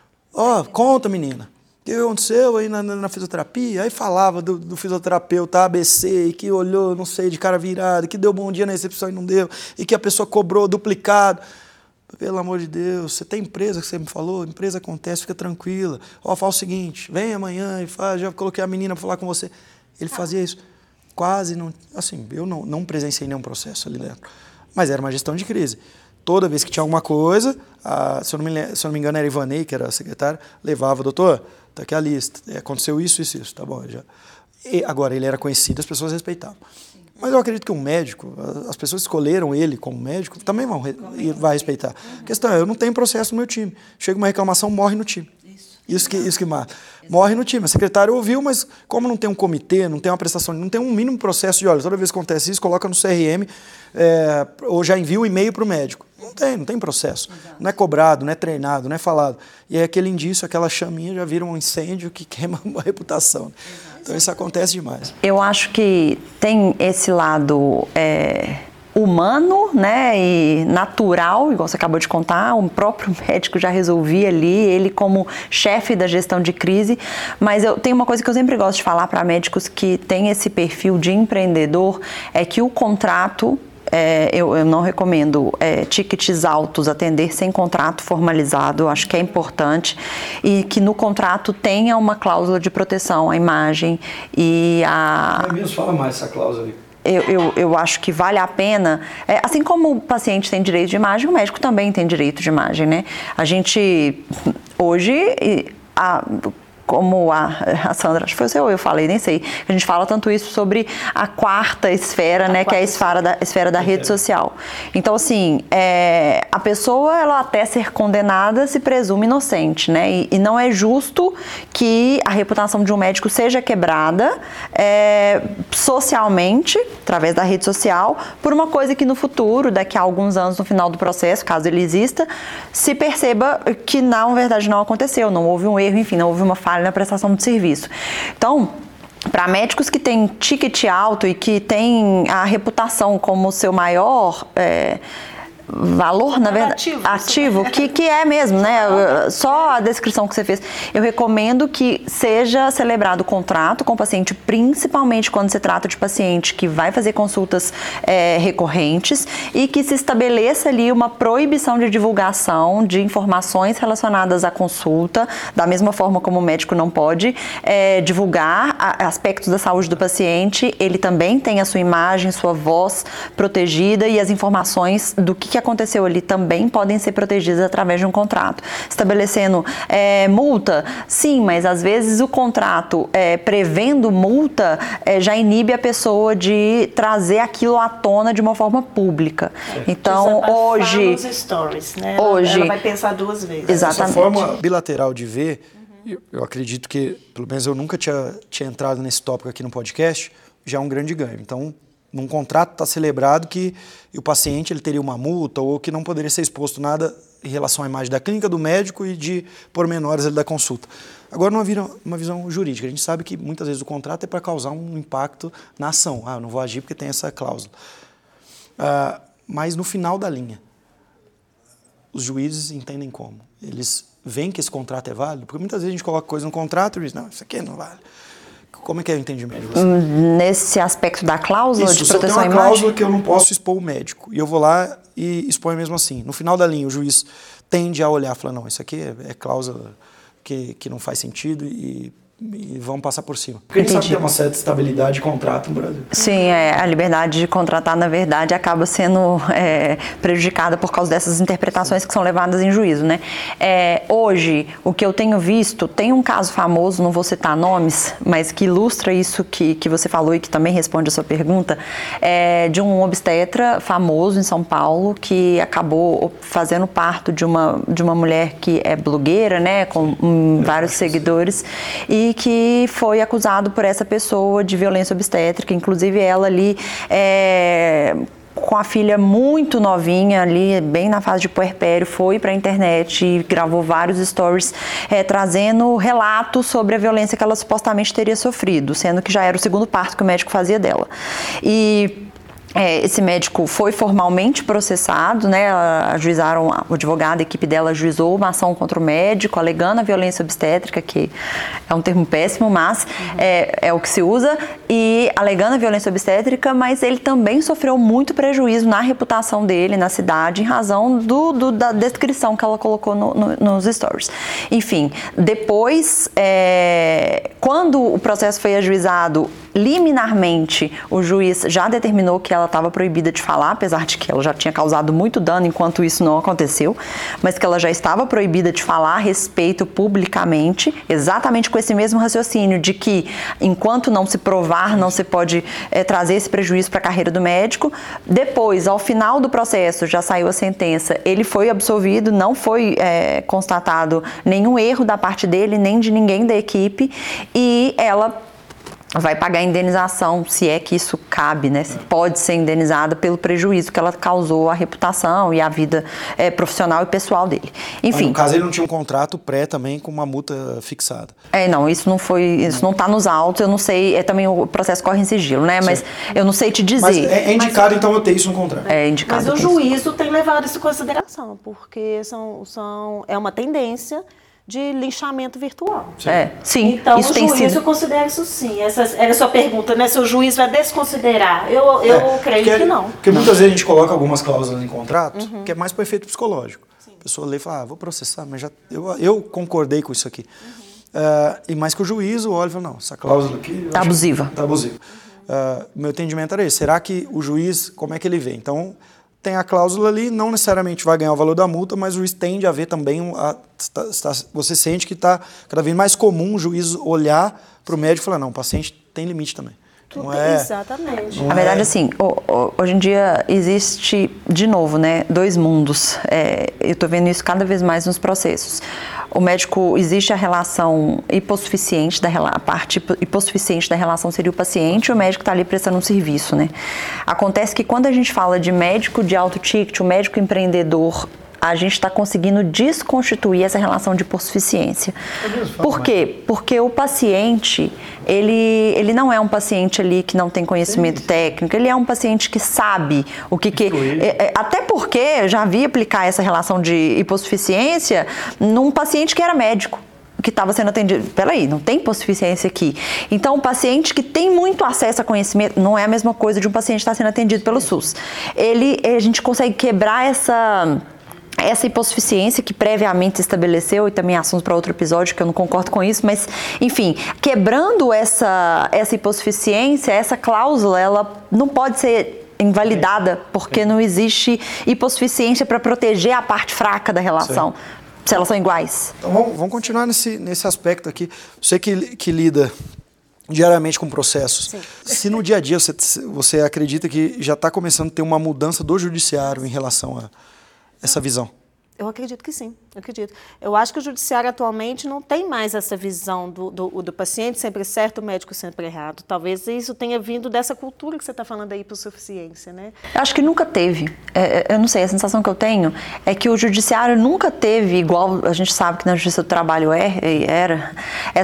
conta menina. O que aconteceu aí na fisioterapia? Aí falava do fisioterapeuta ABC, e que olhou, não sei, de cara virada, que deu bom dia na recepção e não deu, e que a pessoa cobrou duplicado. Pelo amor de Deus, você tem empresa que você me falou? Empresa acontece, fica tranquila. Fala o seguinte, vem amanhã e faz, já coloquei a menina para falar com você. Ele fazia isso. Quase não... Assim, eu não presenciei nenhum processo ali dentro. Mas era uma gestão de crise. Toda vez que tinha alguma coisa, se eu não me engano era a Ivanei, que era a secretária, levava, doutor, tá aqui a lista, aconteceu isso, tá bom. Agora, ele era conhecido, as pessoas respeitavam. Mas eu acredito que um médico, as pessoas escolheram ele como médico, também vai respeitar. A questão é, eu não tenho processo no meu time. Chega uma reclamação, morre no time. Isso que mata. Morre no time. A secretária ouviu, mas como não tem um comitê, não tem uma prestação, não tem um mínimo processo de, olha, toda vez que acontece isso, coloca no CRM, ou já envia um e-mail para o médico. Não tem processo. Exato. Não é cobrado, não é treinado, não é falado. E aí aquele indício, aquela chaminha já vira um incêndio que queima uma reputação. Exato. Então isso acontece demais. Eu acho que tem esse lado humano, né, e natural, igual você acabou de contar, o próprio médico já resolvia ali, ele como chefe da gestão de crise, mas tem uma coisa que eu sempre gosto de falar para médicos que têm esse perfil de empreendedor, é que o contrato eu não recomendo tickets altos atender sem contrato formalizado, acho que é importante, e que no contrato tenha uma cláusula de proteção à imagem e a... É mesmo, fala mais essa cláusula aí. Eu acho que vale a pena, assim como o paciente tem direito de imagem, o médico também tem direito de imagem, né? A gente, hoje, como a Sandra, acho que foi você ou eu falei, nem sei, a gente fala tanto isso sobre a quarta esfera, né, que é a esfera da rede social. Então, assim, a pessoa, ela até ser condenada, se presume inocente, né, e não é justo que a reputação de um médico seja quebrada socialmente, através da rede social, por uma coisa que no futuro, daqui a alguns anos, no final do processo, caso ele exista, se perceba que, na verdade, não aconteceu, não houve um erro, enfim, não houve uma falha na prestação de serviço. Então, para médicos que têm ticket alto e que têm a reputação como seu maior valor, na verdade, ativo, que é mesmo, né? Só a descrição que você fez. Eu recomendo que seja celebrado o contrato com o paciente, principalmente quando se trata de paciente que vai fazer consultas recorrentes, e que se estabeleça ali uma proibição de divulgação de informações relacionadas à consulta, da mesma forma como o médico não pode divulgar aspectos da saúde do paciente, ele também tem a sua imagem, sua voz protegida, e as informações do que aconteceu ali também podem ser protegidas através de um contrato. Estabelecendo multa, sim, mas às vezes o contrato prevendo multa já inibe a pessoa de trazer aquilo à tona de uma forma pública. Então, hoje... Nos stories, né? Hoje, ela vai pensar duas vezes. Exatamente. Essa forma bilateral de ver, eu acredito que, pelo menos eu nunca tinha entrado nesse tópico aqui no podcast, já é um grande ganho. Então, num contrato está celebrado que o paciente ele teria uma multa ou que não poderia ser exposto nada em relação à imagem da clínica, do médico e de pormenores da consulta. Agora, uma visão jurídica, a gente sabe que muitas vezes o contrato é para causar um impacto na ação. Eu não vou agir porque tem essa cláusula. Mas no final da linha, os juízes entendem como? Eles veem que esse contrato é válido? Porque muitas vezes a gente coloca coisa no contrato e diz, não, isso aqui não vale. Como é que é o entendimento de você? Nesse aspecto da cláusula de proteção à imagem? Se eu tenho uma cláusula que eu não posso expor o médico, e eu vou lá e exponho mesmo assim. No final da linha, o juiz tende a olhar e falar, não, isso aqui é cláusula que não faz sentido e vamos passar por cima. Porque a gente sabe que tem uma certa estabilidade de contrato no Brasil. Sim, a liberdade de contratar, na verdade, acaba sendo prejudicada por causa dessas interpretações que são levadas em juízo, né? Hoje, o que eu tenho visto, tem um caso famoso, não vou citar nomes, mas que ilustra isso que você falou e que também responde a sua pergunta, de um obstetra famoso em São Paulo que acabou fazendo parto de uma mulher que é blogueira, né, com vários seguidores, e que foi acusado por essa pessoa de violência obstétrica, inclusive ela ali com a filha muito novinha ali, bem na fase de puerpério, foi para a internet e gravou vários stories trazendo relatos sobre a violência que ela supostamente teria sofrido, sendo que já era o segundo parto que o médico fazia dela. E esse médico foi formalmente processado, né? Ajuizaram, o advogado, a equipe dela ajuizou uma ação contra o médico, alegando a violência obstétrica, que é um termo péssimo, mas é o que se usa, e alegando a violência obstétrica, mas ele também sofreu muito prejuízo na reputação dele, na cidade, em razão da descrição que ela colocou nos stories. Enfim, depois, quando o processo foi ajuizado, liminarmente, o juiz já determinou que ela estava proibida de falar, apesar de que ela já tinha causado muito dano enquanto isso não aconteceu, mas que ela já estava proibida de falar a respeito publicamente, exatamente com esse mesmo raciocínio de que, enquanto não se provar, não se pode trazer esse prejuízo para a carreira do médico. Depois, ao final do processo, já saiu a sentença, ele foi absolvido, não foi constatado nenhum erro da parte dele, nem de ninguém da equipe, e ela vai pagar a indenização, se é que isso cabe, né? Se pode ser indenizada pelo prejuízo que ela causou à reputação e à vida profissional e pessoal dele. Enfim. Mas no caso, ele não tinha um contrato pré também com uma multa fixada. Não, isso não está nos autos, eu não sei, também o processo corre em sigilo, né? Mas eu não sei te dizer. Mas é indicado, então, eu ter isso no contrato. É indicado. Mas o juízo tem levado isso em consideração, porque é uma tendência de linchamento virtual. Sim, então isso o tem juiz sido. considera isso sim. Essa era a sua pergunta, né? Se o juiz vai desconsiderar. Eu creio que não. Porque muitas vezes a gente coloca algumas cláusulas em contrato que é mais para efeito psicológico. Sim. A pessoa lê e fala, vou processar, mas eu concordei com isso aqui. E mais que o juiz olha e fala, não, essa cláusula aqui... Está abusiva. Está abusiva. Meu entendimento era esse. Será que o juiz, como é que ele vê? Então, tem a cláusula ali, não necessariamente vai ganhar o valor da multa, mas o juiz tende a ver também, você sente que está cada vez mais comum o juiz olhar para o médico e falar, não, o paciente tem limite também. Exatamente. Na verdade, assim, hoje em dia existe, de novo, né, dois mundos. Eu estou vendo isso cada vez mais nos processos. O médico, existe a relação hipossuficiente, a parte hipossuficiente da relação seria o paciente, e o médico está ali prestando um serviço, né? Acontece que quando a gente fala de médico de alto ticket, o médico empreendedor, a gente está conseguindo desconstituir essa relação de hipossuficiência. Por quê? Porque o paciente, ele não é um paciente ali que não tem conhecimento técnico, ele é um paciente que sabe o que... Até porque eu já vi aplicar essa relação de hipossuficiência num paciente que era médico, que estava sendo atendido. Peraí, não tem hipossuficiência aqui. Então, o paciente que tem muito acesso a conhecimento, não é a mesma coisa de um paciente que está sendo atendido pelo SUS. A gente consegue quebrar essa hipossuficiência que previamente se estabeleceu, e também assunto para outro episódio, que eu não concordo com isso, mas, enfim, quebrando essa hipossuficiência, essa cláusula, ela não pode ser invalidada, porque não existe hipossuficiência para proteger a parte fraca da relação, se elas são iguais. Então, vamos continuar nesse aspecto aqui. Você que lida diariamente com processos. Sim. Se no dia a dia você acredita que já está começando a ter uma mudança do judiciário em relação a essa visão? Eu acredito que sim, eu acredito. Eu acho que o judiciário atualmente não tem mais essa visão do paciente sempre certo, o médico sempre errado. Talvez isso tenha vindo dessa cultura que você está falando aí, por suficiência, né? Eu acho que nunca teve. Eu não sei, a sensação que eu tenho é que o judiciário nunca teve, igual a gente sabe que na Justiça do Trabalho era,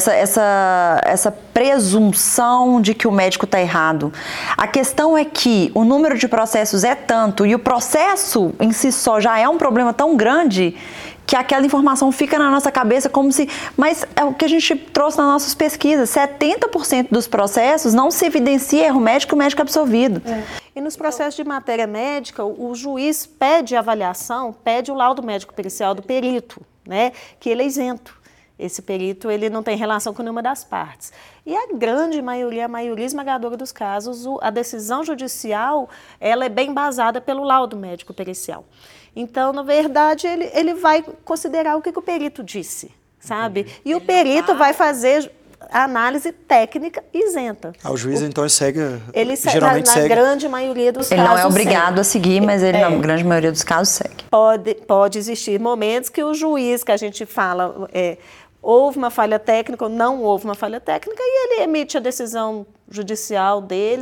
essa presunção de que o médico está errado. A questão é que o número de processos é tanto e o processo em si só já é um problema tão grande que aquela informação fica na nossa cabeça como se... Mas é o que a gente trouxe nas nossas pesquisas. 70% dos processos não se evidencia erro médico e o médico é absolvido. E nos processos de matéria médica, o juiz pede avaliação, pede o laudo médico pericial do perito, né, que ele é isento. Esse perito, ele não tem relação com nenhuma das partes. E a grande maioria, a maioria esmagadora dos casos, a decisão judicial, ela é bem embasada pelo laudo médico pericial. Então, na verdade, ele vai considerar o que o perito disse, sabe? E o perito vai fazer a análise técnica isenta. O juiz, então, ele geralmente segue. Na grande maioria dos casos, ele não é obrigado a seguir, mas ele, na grande maioria dos casos, segue. Pode existir momentos que o juiz, que a gente fala... houve uma falha técnica ou não houve uma falha técnica, e ele emite a decisão judicial dele,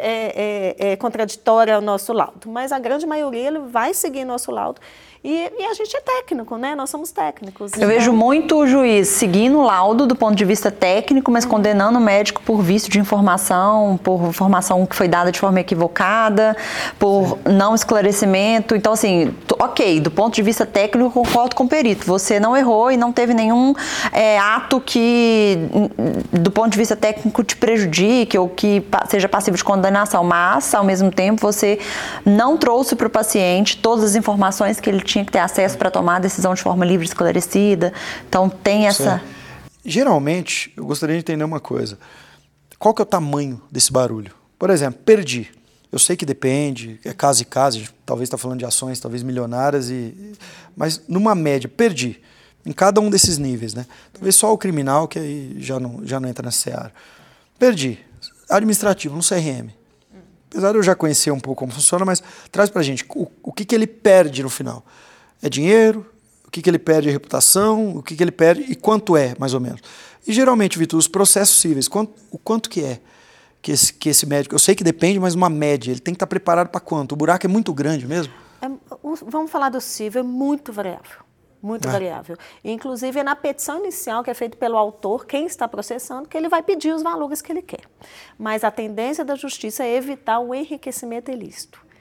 é contraditória ao nosso laudo. Mas a grande maioria ele vai seguir nosso laudo. E a gente é técnico, né? Nós somos técnicos. Eu vejo muito o juiz seguindo o laudo do ponto de vista técnico, mas condenando o médico por vício de informação, por informação que foi dada de forma equivocada, por não esclarecimento. Então, assim, ok, do ponto de vista técnico, eu concordo com o perito. Você não errou e não teve nenhum ato que, do ponto de vista técnico, te prejudique ou que seja passivo de condenação. Mas, ao mesmo tempo, você não trouxe para o paciente todas as informações que ele tinha que ter acesso para tomar a decisão de forma livre e esclarecida. Então, tem essa... Geralmente, eu gostaria de entender uma coisa. Qual que é o tamanho desse barulho? Por exemplo, perdi. Eu sei que depende, é caso e caso, a gente talvez está falando de ações, talvez milionárias, mas numa média, perdi. Em cada um desses níveis, né? Talvez só o criminal, que aí já não entra nessa seara. Perdi. Administrativo, no CRM. Apesar de eu já conhecer um pouco como funciona, mas traz pra gente o que ele perde no final. É dinheiro? O que ele perde é reputação? O que ele perde e quanto é, mais ou menos? E geralmente, Vitor, os processos cíveis, o quanto que é que esse médico... Eu sei que depende, mas uma média. Ele tem que estar preparado para quanto? O buraco é muito grande mesmo? Vamos falar do cível, é muito variável. Muito variável. Inclusive, é na petição inicial, que é feita pelo autor, quem está processando, que ele vai pedir os valores que ele quer. Mas a tendência da justiça é evitar o enriquecimento ilícito.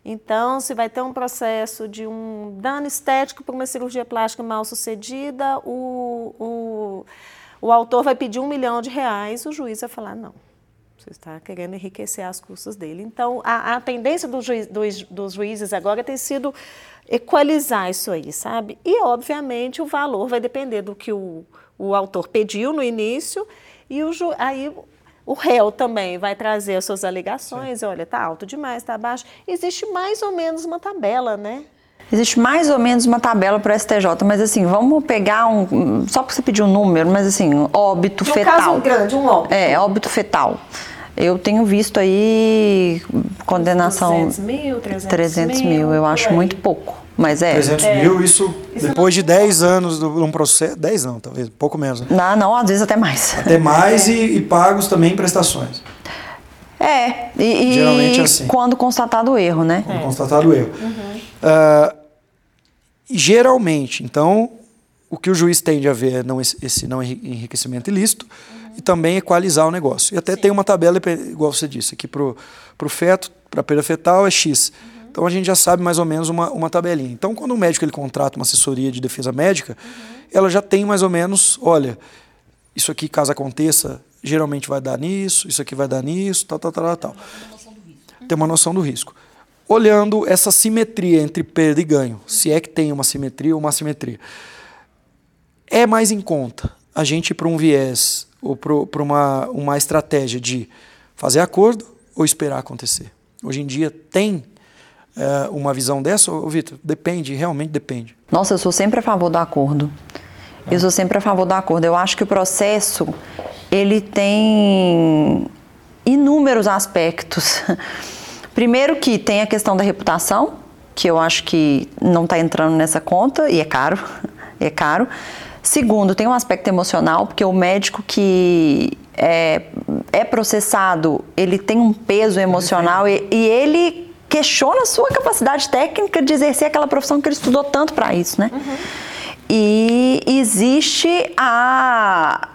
Então, se vai ter um processo de um dano estético por uma cirurgia plástica mal sucedida, o autor vai pedir R$1 milhão, o juiz vai falar, não, você está querendo enriquecer as custas dele. Então, a tendência dos juízes agora tem sido equalizar isso aí, sabe? E, obviamente, o valor vai depender do que o autor pediu no início e aí o réu também vai trazer as suas alegações. Sim. Olha, está alto demais, está baixo. Existe mais ou menos uma tabela, né? Existe mais ou menos uma tabela para o STJ, mas assim, vamos pegar só porque você pediu um número, mas assim, óbito fetal. Um caso grande, um óbito. Óbito fetal. Eu tenho visto aí condenação... 200 mil, 300 mil, eu acho muito pouco. Mas 300 mil, isso depois de 10 anos de um processo... 10 não, talvez, pouco menos. Né? Não, às vezes até mais. Até mais e pagos também em prestações. Geralmente assim. Quando constatado o erro, né? Quando constatado o erro. Geralmente, então, o que o juiz tende a ver é esse não enriquecimento ilícito e também equalizar o negócio. E até tem uma tabela, igual você disse, aqui para o feto, para a perda fetal é X. Então a gente já sabe mais ou menos uma tabelinha. Então quando o médico ele contrata uma assessoria de defesa médica, ela já tem mais ou menos, olha, isso aqui caso aconteça, geralmente vai dar nisso, isso aqui vai dar nisso, tal. Tem uma noção do risco. Olhando essa simetria entre perda e ganho, se é que tem uma simetria ou uma assimetria, é mais em conta a gente ir para um viés ou para uma estratégia de fazer acordo ou esperar acontecer. Hoje em dia tem uma visão dessa, Vitor? Depende, realmente depende. Nossa, eu sou sempre a favor do acordo. Eu sou sempre a favor do acordo. Eu acho que o processo, ele tem inúmeros aspectos. Primeiro que tem a questão da reputação, que eu acho que não está entrando nessa conta, e é caro. Segundo, tem um aspecto emocional, porque o médico que é processado, ele tem um peso emocional e ele questiona a sua capacidade técnica de exercer aquela profissão que ele estudou tanto para isso, né? E existe a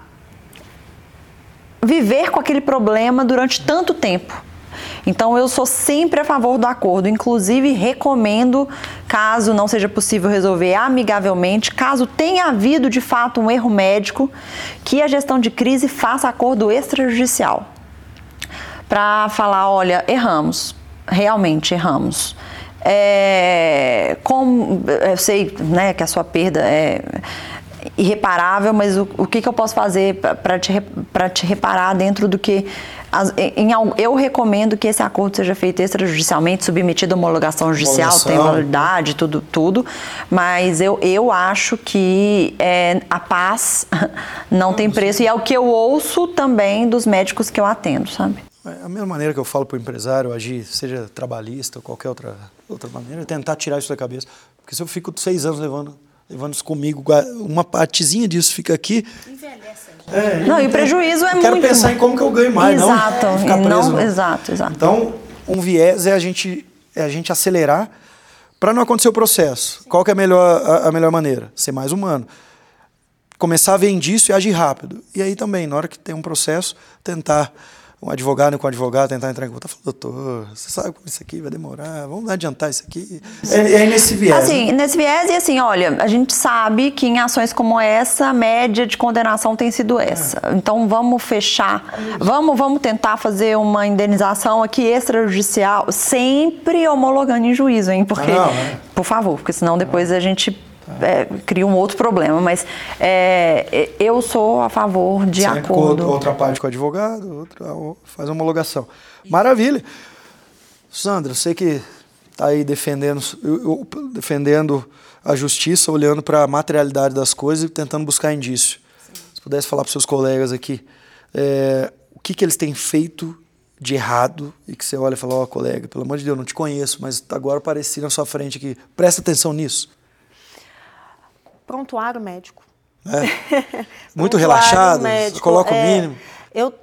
viver com aquele problema durante tanto tempo. Então, eu sou sempre a favor do acordo. Inclusive, recomendo, caso não seja possível resolver amigavelmente, caso tenha havido, de fato, um erro médico, que a gestão de crise faça acordo extrajudicial. Para falar, olha, erramos, realmente erramos. Eu sei, né, que a sua perda é irreparável, mas o que eu posso fazer para te reparar dentro do que... Eu recomendo que esse acordo seja feito extrajudicialmente, submetido à homologação judicial, tem validade, tudo, mas eu acho que a paz não tem preço, e é o que eu ouço também dos médicos que eu atendo, sabe? A mesma maneira que eu falo para o empresário agir, seja trabalhista ou qualquer outra maneira, é tentar tirar isso da cabeça, porque se eu fico 6 anos levando isso comigo, uma partezinha disso fica aqui... Envelhece. E o prejuízo é muito... Quero pensar em como que eu ganho mais, exato, não ficar preso. Não. Exato. Então, um viés é a gente acelerar para não acontecer o processo. Qual que é a melhor maneira? Ser mais humano. Começar a ver indício e agir rápido. E aí também, na hora que tem um processo, tentar... um advogado com um advogado, tentar entrar em contato, falar, doutor, você sabe como isso aqui vai demorar, vamos adiantar isso aqui. É nesse viés. Assim, né? Nesse viés, e assim, olha, a gente sabe que em ações como essa, a média de condenação tem sido essa. Então, vamos fechar, vamos tentar fazer uma indenização aqui extrajudicial, sempre homologando em juízo, hein? Porque, por favor, porque senão depois a gente... cria um outro problema, mas eu sou a favor de acordo. Outra parte com o advogado, outra faz a homologação. Maravilha. Sandra, eu sei que está aí defendendo a justiça, olhando para a materialidade das coisas e tentando buscar indício. Se pudesse falar para os seus colegas aqui, o que eles têm feito de errado e que você olha e fala, colega, pelo amor de Deus, não te conheço, mas agora apareci na sua frente aqui. Presta atenção nisso. Prontuário médico. Muito relaxado, coloca o mínimo. Eu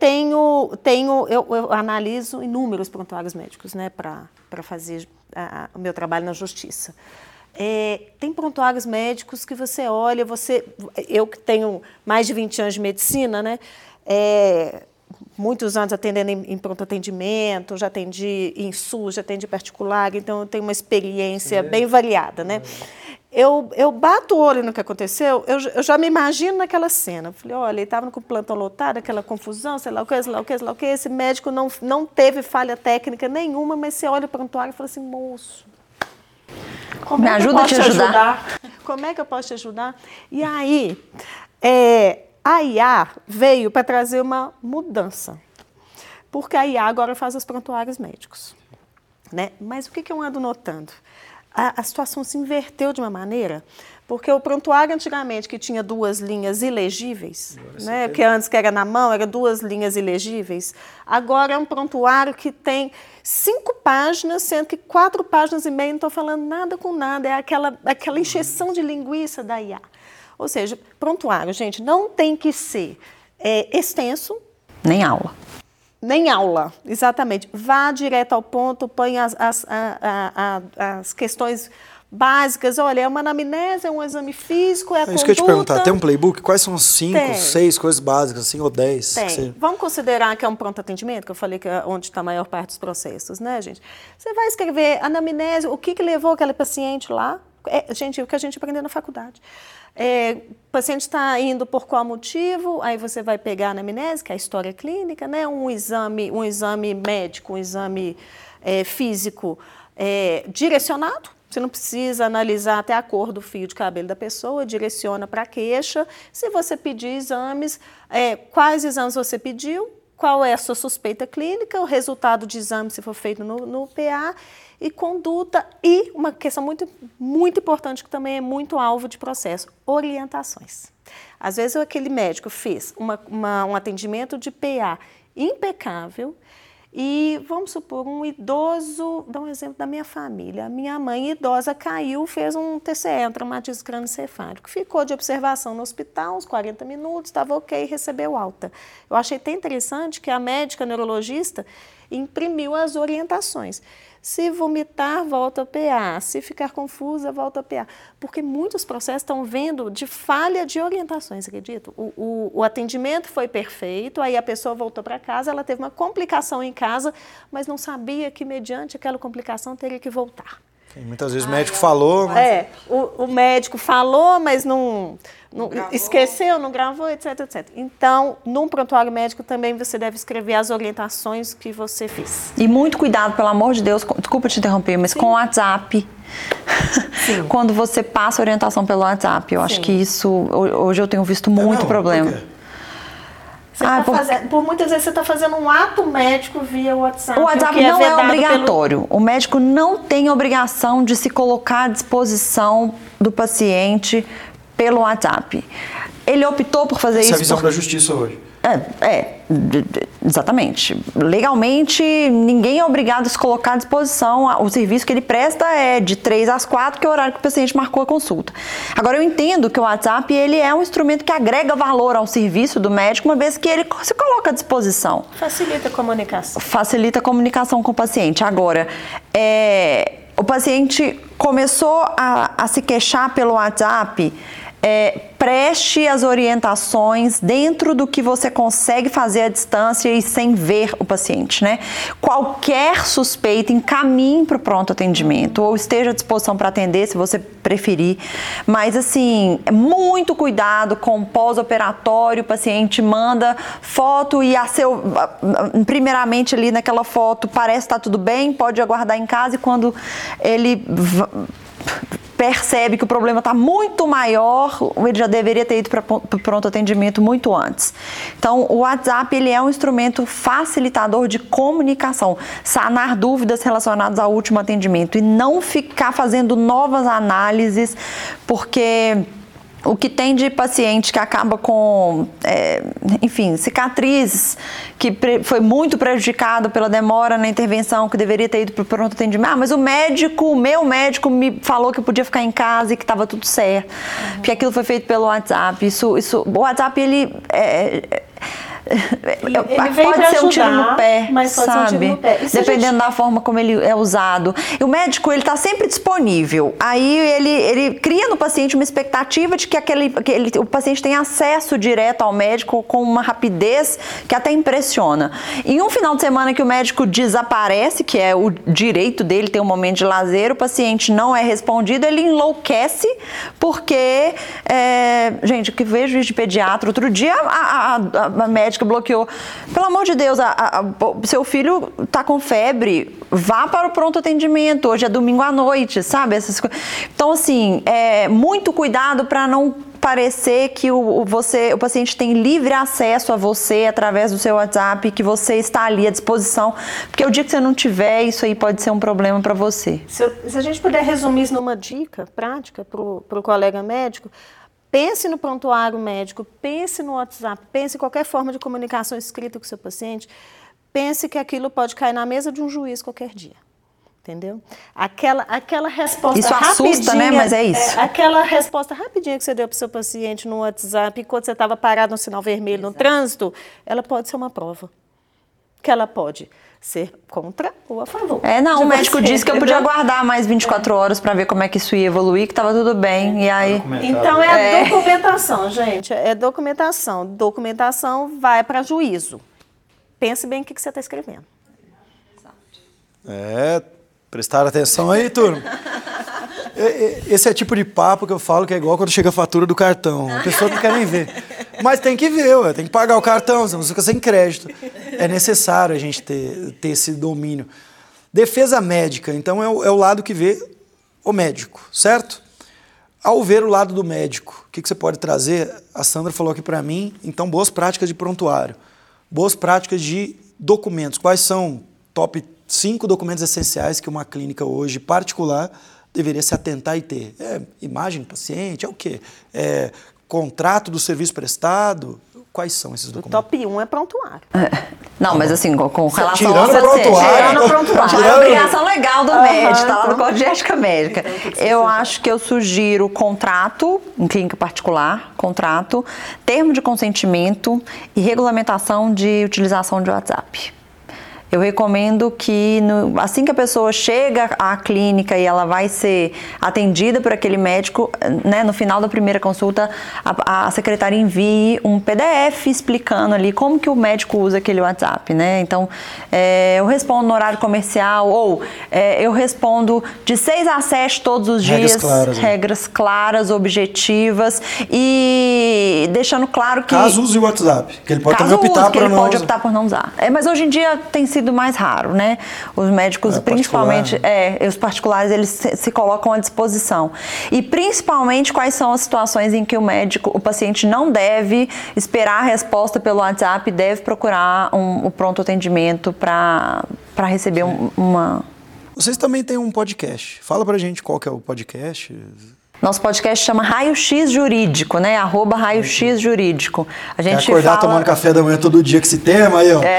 analiso inúmeros prontuários médicos, né, para fazer o meu trabalho na justiça. Tem prontuários médicos que você olha, eu que tenho mais de 20 anos de medicina, né, muitos anos atendendo em pronto atendimento, já atendi em SUS, já atendi particular, então eu tenho uma experiência bem variada, né? Eu bato o olho no que aconteceu, eu já me imagino naquela cena. Falei, olha, ele estava com o plantão lotado, aquela confusão, sei lá o que, sei lá o que, sei lá o que. Esse médico não teve falha técnica nenhuma, mas você olha para o prontuário e fala assim, moço, como é que eu posso te ajudar? Como é que eu posso te ajudar? E aí, a IA veio para trazer uma mudança, porque a IA agora faz os prontuários médicos, né? Mas o que eu ando notando? A situação se inverteu de uma maneira, porque o prontuário antigamente que tinha 2 linhas ilegíveis, né, que antes que era na mão, era 2 linhas ilegíveis, agora é um prontuário que tem 5 páginas, sendo que 4 páginas e meia não estou falando nada com nada, é aquela encheção de linguiça da IA. Ou seja, prontuário, gente, não tem que ser extenso. Nem aula. Nem aula, exatamente. Vá direto ao ponto, põe as questões básicas. Olha, é uma anamnese, é um exame físico, é a conduta. Isso que eu ia te perguntar, tem um playbook? Quais são as 5, 6 coisas básicas, assim, ou 10? Tem. Vamos considerar que é um pronto atendimento, que eu falei que é onde está a maior parte dos processos, né, gente? Você vai escrever anamnese, o que levou aquele paciente lá? Gente, o que a gente aprendeu na faculdade. O paciente está indo por qual motivo? Aí você vai pegar a anamnese, que é a história clínica, né? Um exame médico, um exame físico direcionado. Você não precisa analisar até a cor do fio de cabelo da pessoa, direciona para a queixa. Se você pedir exames, quais exames você pediu? Qual é a sua suspeita clínica? O resultado de exame, se for feito no PA. E conduta, e uma questão muito, muito importante, que também é muito alvo de processo, orientações. Às vezes aquele médico fez um atendimento de PA impecável e, vamos supor, um idoso, dá um exemplo da minha família, a minha mãe idosa caiu, fez um TCE, um traumatismo crânioencefálico, ficou de observação no hospital, uns 40 minutos, estava ok, recebeu alta. Eu achei até interessante que a médica neurologista imprimiu as orientações. Se vomitar, volta ao PA. Se ficar confusa, volta ao PA. Porque muitos processos estão vendo de falha de orientações, acredito. O atendimento foi perfeito, aí a pessoa voltou para casa, ela teve uma complicação em casa, mas não sabia que, mediante aquela complicação, teria que voltar. Muitas vezes o médico falou... Mas... o médico falou, mas não esqueceu, não gravou, etc, etc. Então, num prontuário médico também você deve escrever as orientações que você fez. E muito cuidado, pelo amor de Deus, desculpa te interromper, mas com o WhatsApp. Sim. Quando você passa orientação pelo WhatsApp, eu acho que isso, hoje eu tenho visto muito problema. Por muitas vezes você está fazendo um ato médico via WhatsApp. O WhatsApp não é obrigatório. O médico não tem obrigação de se colocar à disposição do paciente pelo WhatsApp. Ele optou por fazer isso. Essa é a visão da justiça hoje. Exatamente. Legalmente, ninguém é obrigado a se colocar à disposição. O serviço que ele presta é de 3 às 4, que é o horário que o paciente marcou a consulta. Agora, eu entendo que o WhatsApp ele é um instrumento que agrega valor ao serviço do médico, uma vez que ele se coloca à disposição. Facilita a comunicação. Facilita a comunicação com o paciente. Agora, o paciente começou a se queixar pelo WhatsApp. Preste as orientações dentro do que você consegue fazer à distância e sem ver o paciente, né? Qualquer suspeita, encaminhe para o pronto atendimento ou esteja à disposição para atender, se você preferir. Mas, assim, muito cuidado com o pós-operatório. O paciente manda foto e primeiramente ali naquela foto parece estar tudo bem, pode aguardar em casa, e quando ele percebe que o problema está muito maior, ele já deveria ter ido para o pronto atendimento muito antes. Então, o WhatsApp ele é um instrumento facilitador de comunicação, sanar dúvidas relacionadas ao último atendimento e não ficar fazendo novas análises, porque o que tem de paciente que acaba com, cicatrizes, que foi muito prejudicado pela demora na intervenção, que deveria ter ido para o pronto atendimento. Mas o meu médico me falou que eu podia ficar em casa e que estava tudo certo, porque aquilo foi feito pelo WhatsApp. O WhatsApp, ele Pode ser um tiro no pé, mas pode sabe? ser um tiro no pé. Dependendo da forma como ele é usado. E o médico, ele está sempre disponível. Aí ele cria no paciente uma expectativa de que o paciente tem acesso direto ao médico com uma rapidez que até impressiona. Em um final de semana que o médico desaparece, que é o direito dele ter um momento de lazer, o paciente não é respondido, ele enlouquece, porque, gente, que vejo isso de pediatra, outro dia a médica bloqueou. Pelo amor de Deus, seu filho está com febre, vá para o pronto atendimento, hoje é domingo à noite, sabe? Essas coisas. Então, assim, muito cuidado para não parecer que o paciente tem livre acesso a você através do seu WhatsApp, que você está ali à disposição, porque o dia que você não tiver, isso aí pode ser um problema para você. Se a gente puder resumir isso numa dica prática para o colega médico, pense no prontuário médico, pense no WhatsApp, pense em qualquer forma de comunicação escrita com o seu paciente, pense que aquilo pode cair na mesa de um juiz qualquer dia. Entendeu? Aquela resposta isso rapidinha... Isso assusta, né? Mas é isso. Aquela resposta rapidinha que você deu para o seu paciente no WhatsApp, enquanto você estava parado no sinal vermelho no trânsito, ela pode ser uma prova. Que ela pode ser contra ou a favor. O médico disse que eu podia aguardar mais 24 horas para ver como é que isso ia evoluir, que estava tudo bem. E aí... Então é a documentação, gente. É documentação. Documentação vai para juízo. Pense bem o que você está escrevendo. Prestaram atenção aí, turma? Esse é o tipo de papo que eu falo que é igual quando chega a fatura do cartão. A pessoa não quer nem ver. Mas tem que ver, tem que pagar o cartão, senão você fica sem crédito. É necessário a gente ter esse domínio. Defesa médica, então, é o lado que vê o médico, certo? Ao ver o lado do médico, o que você pode trazer? A Sandra falou aqui para mim, então, boas práticas de prontuário. Boas práticas de documentos. Quais são top 5 documentos essenciais que uma clínica hoje particular deveria se atentar e ter? Imagem do paciente? É o quê? Contrato do serviço prestado? Quais são esses documentos? O top 1 é prontuário. Não, mas assim, com relação tirando ao prontuário. É a obrigação legal do médico, tá lá no Código de Ética Médica. Eu acho que eu sugiro contrato, em clínica particular, contrato, termo de consentimento e regulamentação de utilização de WhatsApp. Eu recomendo que assim que a pessoa chega à clínica e ela vai ser atendida por aquele médico, né, no final da primeira consulta, a secretária envie um PDF explicando ali como que o médico usa aquele WhatsApp, né? Então, eu respondo no horário comercial ou eu respondo de 6 a 7 todos os dias. Regras claras, objetivas e deixando claro que... Caso use o WhatsApp, que ele pode também optar por não usar. Pode optar por não usar. Mas hoje em dia tem sido mais raro, né? Os médicos, principalmente, os particulares, eles se colocam à disposição. E principalmente quais são as situações em que o paciente não deve esperar a resposta pelo WhatsApp, deve procurar o pronto atendimento para receber uma... Vocês também têm um podcast. Fala pra gente qual que é o podcast. Nosso podcast chama Raio X Jurídico, né? @Raio-X Jurídico. A gente acordar tomando café da manhã todo dia com esse tema aí, ó.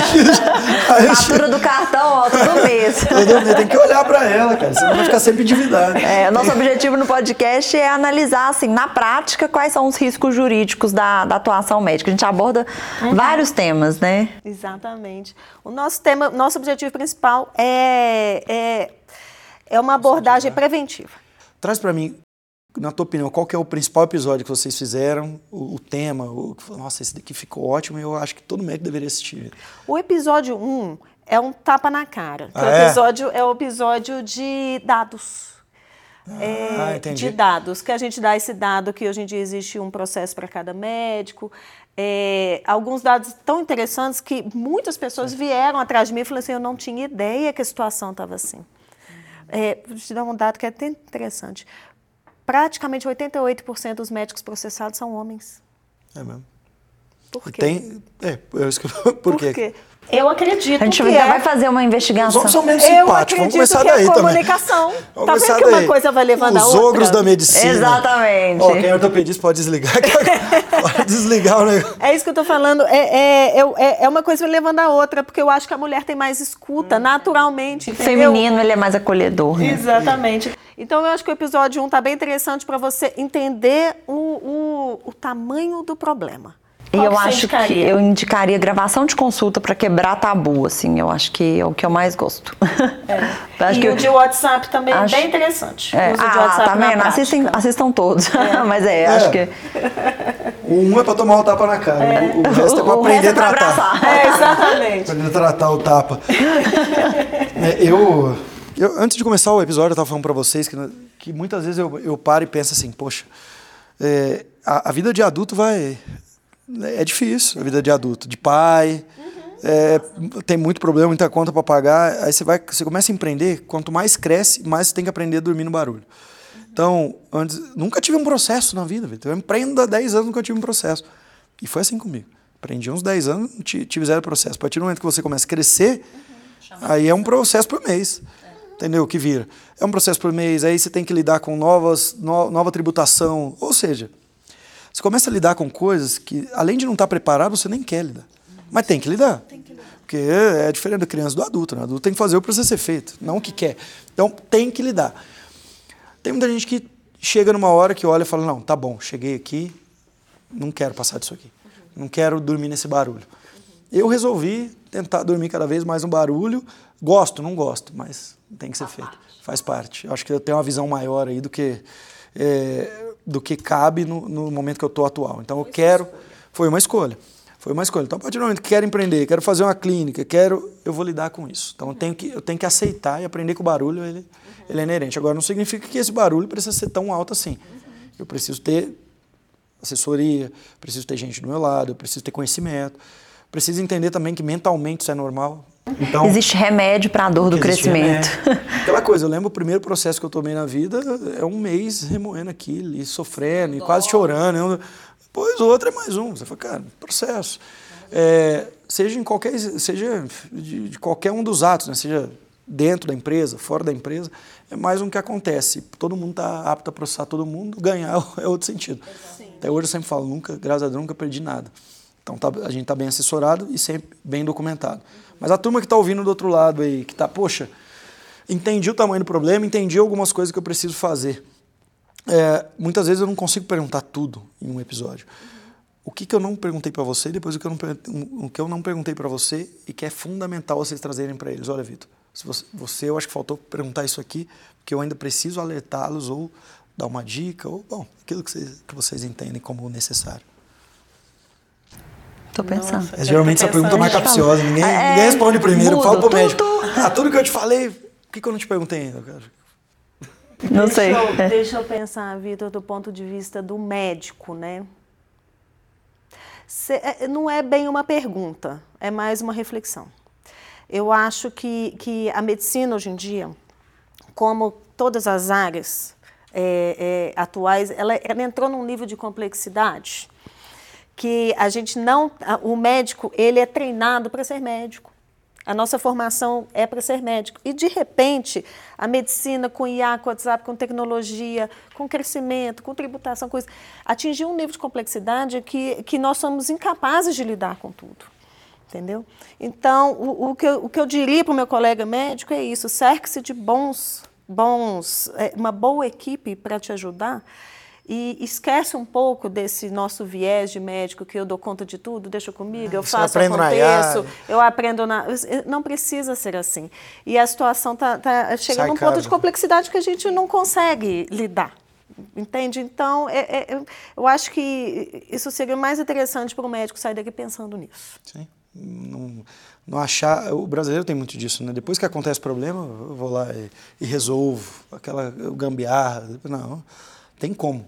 Fatura do cartão, ó, todo mês. Todo mês, tem que olhar pra ela, cara, senão vai ficar sempre endividado. Nosso objetivo no podcast é analisar, assim, na prática, quais são os riscos jurídicos da atuação médica. A gente aborda vários temas, né? Exatamente. O nosso objetivo principal é uma abordagem preventiva. Traz pra mim, na tua opinião, qual que é o principal episódio que vocês fizeram, o tema, nossa, esse daqui ficou ótimo e eu acho que todo médico deveria assistir. O episódio 1 é um tapa na cara. O episódio é o episódio de dados. Entendi. De dados, que a gente dá esse dado que hoje em dia existe um processo para cada médico. Alguns dados tão interessantes que muitas pessoas vieram atrás de mim e falaram assim, eu não tinha ideia que a situação estava assim. Vou te dar um dado que é até interessante. Praticamente 88% dos médicos processados são homens. É mesmo. Por quê? Por quê? Eu acredito que a gente vai fazer uma investigação. Os homens são menos simpáticos, vamos começar daí também. Comunicação. Tá vendo que uma coisa vai levando a outra? Os ogros da medicina. Exatamente. Quem é ortopedista pode desligar. Pode desligar o negócio. É isso que eu tô falando. É uma coisa levando a outra, porque eu acho que a mulher tem mais escuta, naturalmente. O feminino, ele é mais acolhedor, né? Exatamente. Então, eu acho que o episódio 1 tá bem interessante para você entender o tamanho do problema. E eu acho que eu indicaria gravação de consulta para quebrar tabu, assim. Eu acho que é o que eu mais gosto. E o de WhatsApp também é bem interessante. O uso de WhatsApp tá vendo? Assistam todos. Mas acho que... Um é para tomar o tapa na cara, o resto é para aprender a tratar. Exatamente. Aprender a tratar o tapa. Antes de começar o episódio, eu estava falando para vocês que muitas vezes eu paro e penso assim, poxa, a vida de adulto é difícil, a vida de adulto, de pai, tem muito problema, muita conta para pagar, aí você começa a empreender, quanto mais cresce, mais você tem que aprender a dormir no barulho. Então, nunca tive um processo na vida, eu empreendo há 10 anos, nunca tive um processo. E foi assim comigo. Aprendi uns 10 anos, tive zero processo. A partir do momento que você começa a crescer, aí é um processo por mês. Entendeu? Que vira. É um processo por mês, aí você tem que lidar com nova tributação. Ou seja, você começa a lidar com coisas que, além de não estar preparado, você nem quer lidar. Mas tem que lidar. Porque é diferente da criança do adulto. Né? O adulto tem que fazer o que precisa ser feito, não o que quer. Então, tem que lidar. Tem muita gente que chega numa hora que olha e fala, não, tá bom, cheguei aqui, não quero passar disso aqui. Não quero dormir nesse barulho. Eu resolvi tentar dormir cada vez mais no barulho. Gosto, não gosto, mas tem que ser feito. Faz parte. Eu acho que eu tenho uma visão maior aí do que cabe no momento que eu estou atual. Então, eu quero... Foi uma escolha. Então, a partir do momento que quero empreender, quero fazer uma clínica, eu vou lidar com isso. Então, eu tenho que aceitar e aprender que o barulho ele é inerente. Agora, não significa que esse barulho precisa ser tão alto assim. Eu preciso ter assessoria, preciso ter gente do meu lado, eu preciso ter conhecimento, preciso entender também que mentalmente isso é normal. Então, existe remédio para a dor do crescimento. Aquela coisa, eu lembro o primeiro processo que eu tomei na vida, é um mês remoendo aquilo, e sofrendo, e quase chorando. Depois o outro é mais um. Você fala, cara, processo. Seja de qualquer um dos atos, né? Seja dentro da empresa, fora da empresa, é mais um que acontece. Todo mundo está apto a processar todo mundo, ganhar é outro sentido. Sim. Até hoje eu sempre falo, graças a Deus, nunca perdi nada. Então a gente está bem assessorado e sempre bem documentado. Mas a turma que está ouvindo do outro lado aí, que está, poxa, entendi o tamanho do problema, entendi algumas coisas que eu preciso fazer. Muitas vezes eu não consigo perguntar tudo em um episódio. O que eu não perguntei para você, depois o que eu não perguntei para você e que é fundamental vocês trazerem para eles. Olha, Vitor, eu acho que faltou perguntar isso aqui, porque eu ainda preciso alertá-los ou dar uma dica, ou, bom, aquilo que vocês entendem como necessário. Estou pensando. Geralmente essa pergunta é mais capciosa, ninguém responde primeiro, fala pro médico. Tudo que eu te falei, por que eu não te perguntei ainda, cara? Não sei. Deixa eu pensar, Vitor, do ponto de vista do médico, né? Não é bem uma pergunta, é mais uma reflexão. Eu acho que a medicina hoje em dia, como todas as áreas atuais, ela entrou num nível de complexidade que o médico, ele é treinado para ser médico. A nossa formação é para ser médico. E, de repente, a medicina com IA, com WhatsApp, com tecnologia, com crescimento, com tributação, com isso, atingiu um nível de complexidade que nós somos incapazes de lidar com tudo. Entendeu? Então, o que eu diria para o meu colega médico é isso: cerque-se de uma boa equipe para te ajudar. E esquece um pouco desse nosso viés de médico, que eu dou conta de tudo, deixa comigo, eu faço, aconteço, eu aprendo Não precisa ser assim. E a situação está chegando a um ponto de complexidade que a gente não consegue lidar. Entende? Então, eu acho que isso seria mais interessante para o médico sair daqui pensando nisso. Sim. Não achar... O brasileiro tem muito disso, né? Depois que acontece problema, eu vou lá e resolvo. Aquela gambiarra. Não... Tem como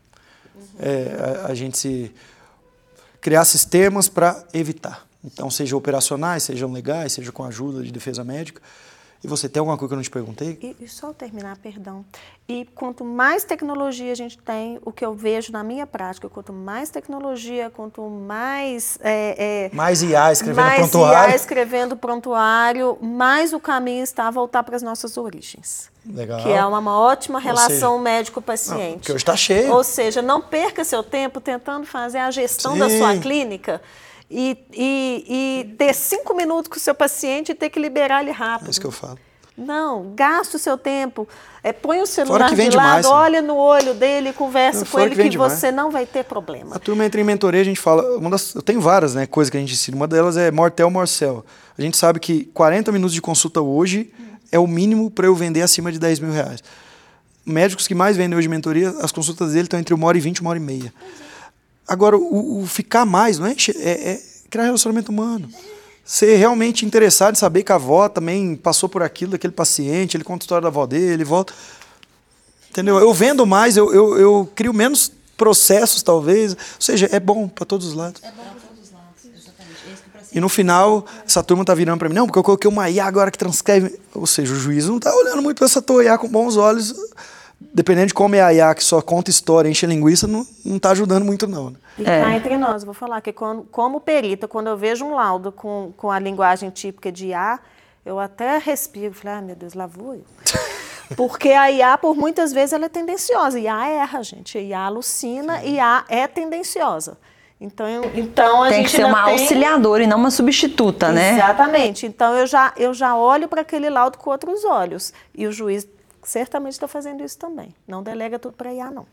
a gente criar sistemas para evitar. Então, seja operacionais, sejam legais, seja com a ajuda de defesa médica. E você tem alguma coisa que eu não te perguntei? E só terminar, perdão. E quanto mais tecnologia a gente tem, o que eu vejo na minha prática, quanto mais tecnologia, quanto mais... mais IA escrevendo prontuário. Mais IA escrevendo prontuário, mais o caminho está a voltar para as nossas origens. Legal. Que é uma ótima relação médico-paciente. Porque hoje está cheio. Ou seja, não perca seu tempo tentando fazer a gestão da sua clínica e ter 5 minutos com o seu paciente e ter que liberar ele rápido. É isso que eu falo. Não, gaste o seu tempo, põe o celular de lado, demais, olha no olho dele, conversa com ele, que demais. você não vai ter problema. A turma entra em mentoria, a gente fala, eu tenho várias, né, coisas que a gente ensina, uma delas é Mortel Morcel. A gente sabe que 40 minutos de consulta hoje é o mínimo para eu vender acima de 10 mil reais. Médicos que mais vendem hoje mentoria, as consultas dele estão entre 1h20 e 1h30. Agora, o ficar mais, não é criar relacionamento humano. Ser realmente interessado em saber que a avó também passou por aquilo, daquele paciente, ele conta a história da avó dele, ele volta. Entendeu? Eu vendo mais, eu crio menos processos, talvez. Ou seja, é bom para todos os lados. É bom para todos os lados, exatamente. E no final, essa turma tá virando para mim, não, porque eu coloquei uma IA agora que transcreve. Ou seja, o juiz não tá olhando muito para essa tua IA com bons olhos. Dependendo de como é a IA que só conta história, enche linguiça, não tá ajudando muito, não. E cá entre nós, vou falar que como perita, quando eu vejo um laudo com a linguagem típica de IA, eu até respiro, falo, meu Deus, lá vou eu. Porque a IA, por muitas vezes, ela é tendenciosa. IA erra, gente. A IA alucina, IA é tendenciosa. Então a tem gente que ser uma auxiliadora e não uma substituta, né? Exatamente. Então eu já olho para aquele laudo com outros olhos. E o juiz certamente está fazendo isso também. Não delega tudo para IA, não.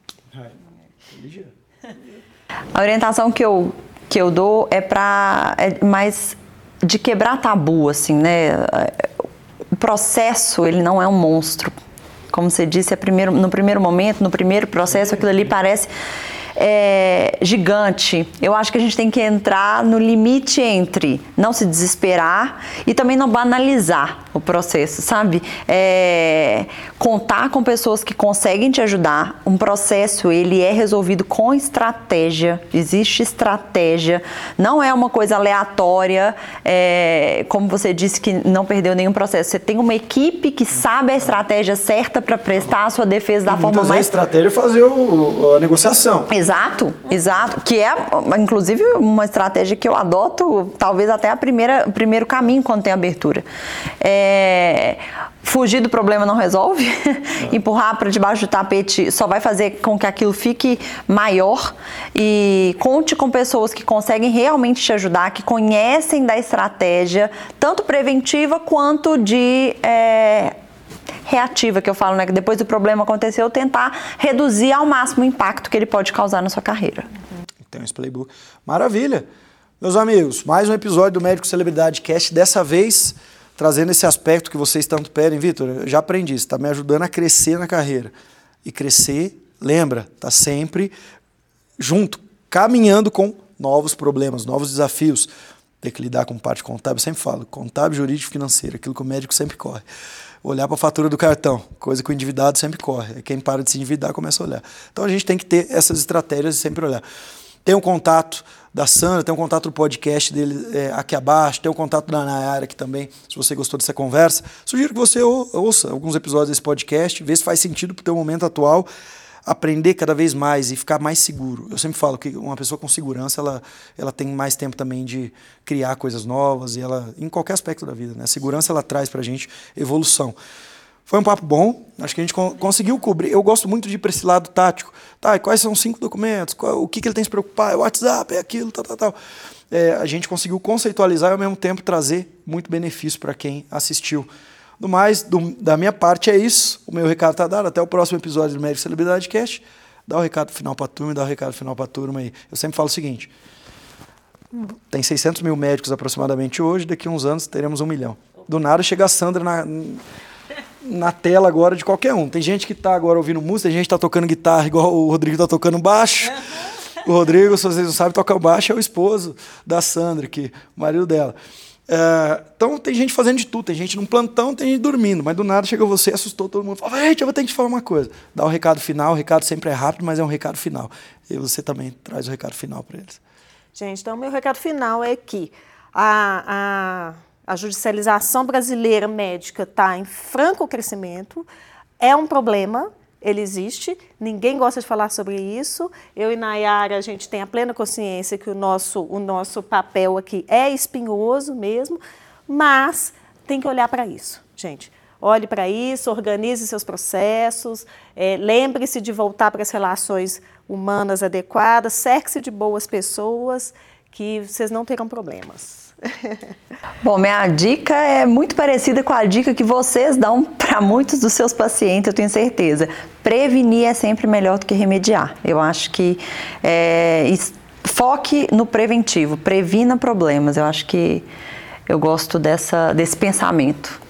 A orientação que eu dou é mais de quebrar tabu, assim, né? O processo, ele não é um monstro. Como você disse, no primeiro momento, no primeiro processo, aquilo ali parece gigante. Eu acho que a gente tem que entrar no limite entre não se desesperar e também não banalizar o processo, sabe? Contar com pessoas que conseguem te ajudar. Um processo, ele é resolvido com estratégia. Existe estratégia. Não é uma coisa aleatória. Como você disse que não perdeu nenhum processo. Você tem uma equipe que sabe a estratégia certa para prestar a sua defesa da forma mais... A estratégia é fazer a negociação. Exato. Que é, inclusive, uma estratégia que eu adoto, talvez até o primeiro caminho quando tem abertura. Fugir do problema não resolve, empurrar para debaixo do tapete só vai fazer com que aquilo fique maior. E conte com pessoas que conseguem realmente te ajudar, que conhecem da estratégia, tanto preventiva quanto de... reativa, que eu falo, né? Que depois do problema aconteceu, tentar reduzir ao máximo o impacto que ele pode causar na sua carreira. Tem esse playbook. Maravilha! Meus amigos, mais um episódio do Médico Celebridade Cast, dessa vez trazendo esse aspecto que vocês tanto pedem. Vitor, eu já aprendi, você está me ajudando a crescer na carreira. E crescer, lembra, está sempre junto, caminhando com novos problemas, novos desafios. Ter que lidar com parte contábil, eu sempre falo, contábil, jurídico, financeiro, aquilo que o médico sempre corre. Olhar para a fatura do cartão, coisa que o endividado sempre corre. Quem para de se endividar começa a olhar. Então a gente tem que ter essas estratégias e sempre olhar. Tem um contato da Sandra, tem um contato do podcast dele aqui abaixo, tem um contato da Nayara aqui também, se você gostou dessa conversa. Sugiro que você ouça alguns episódios desse podcast, vê se faz sentido para o teu momento atual, aprender cada vez mais e ficar mais seguro. Eu sempre falo que uma pessoa com segurança, ela tem mais tempo também de criar coisas novas, e ela, em qualquer aspecto da vida, né? A segurança, ela traz pra gente evolução. Foi um papo bom, acho que a gente conseguiu cobrir. Eu gosto muito de ir para esse lado tático. Tá, e quais são os 5 documentos? O que ele tem que se preocupar? É o WhatsApp, é aquilo, tal. A gente conseguiu conceitualizar e, ao mesmo tempo, trazer muito benefício para quem assistiu. Do mais, da minha parte é isso. O meu recado está dado. Até o próximo episódio do Médico Celebridade Cast. Dá o recado final para a turma e dá o recado final para a turma aí. Eu sempre falo o seguinte, tem 600 mil médicos aproximadamente hoje, daqui a uns anos teremos 1 milhão. Do nada chega a Sandra na tela agora de qualquer um. Tem gente que está agora ouvindo música, tem gente que está tocando guitarra igual o Rodrigo está tocando baixo. O Rodrigo, se vocês não sabem tocar baixo, é o esposo da Sandra, que o marido dela. Então tem gente fazendo de tudo, tem gente num plantão, tem gente dormindo, mas do nada chega você, assustou todo mundo, fala, gente, eu vou ter que te falar uma coisa. Dá o recado final, o recado sempre é rápido, mas é um recado final. E você também traz o recado final para eles. Gente, então o meu recado final é que a judicialização brasileira médica está em franco crescimento, é um problema, ele existe, ninguém gosta de falar sobre isso. Eu e Nayara, a gente tem a plena consciência que o nosso papel aqui é espinhoso mesmo, mas tem que olhar para isso, gente. Olhe para isso, organize seus processos, lembre-se de voltar para as relações humanas adequadas, cerque-se de boas pessoas que vocês não terão problemas. Bom, minha dica é muito parecida com a dica que vocês dão para muitos dos seus pacientes, eu tenho certeza. Prevenir é sempre melhor do que remediar. Eu acho que foque no preventivo, previna problemas. Eu acho que eu gosto desse pensamento.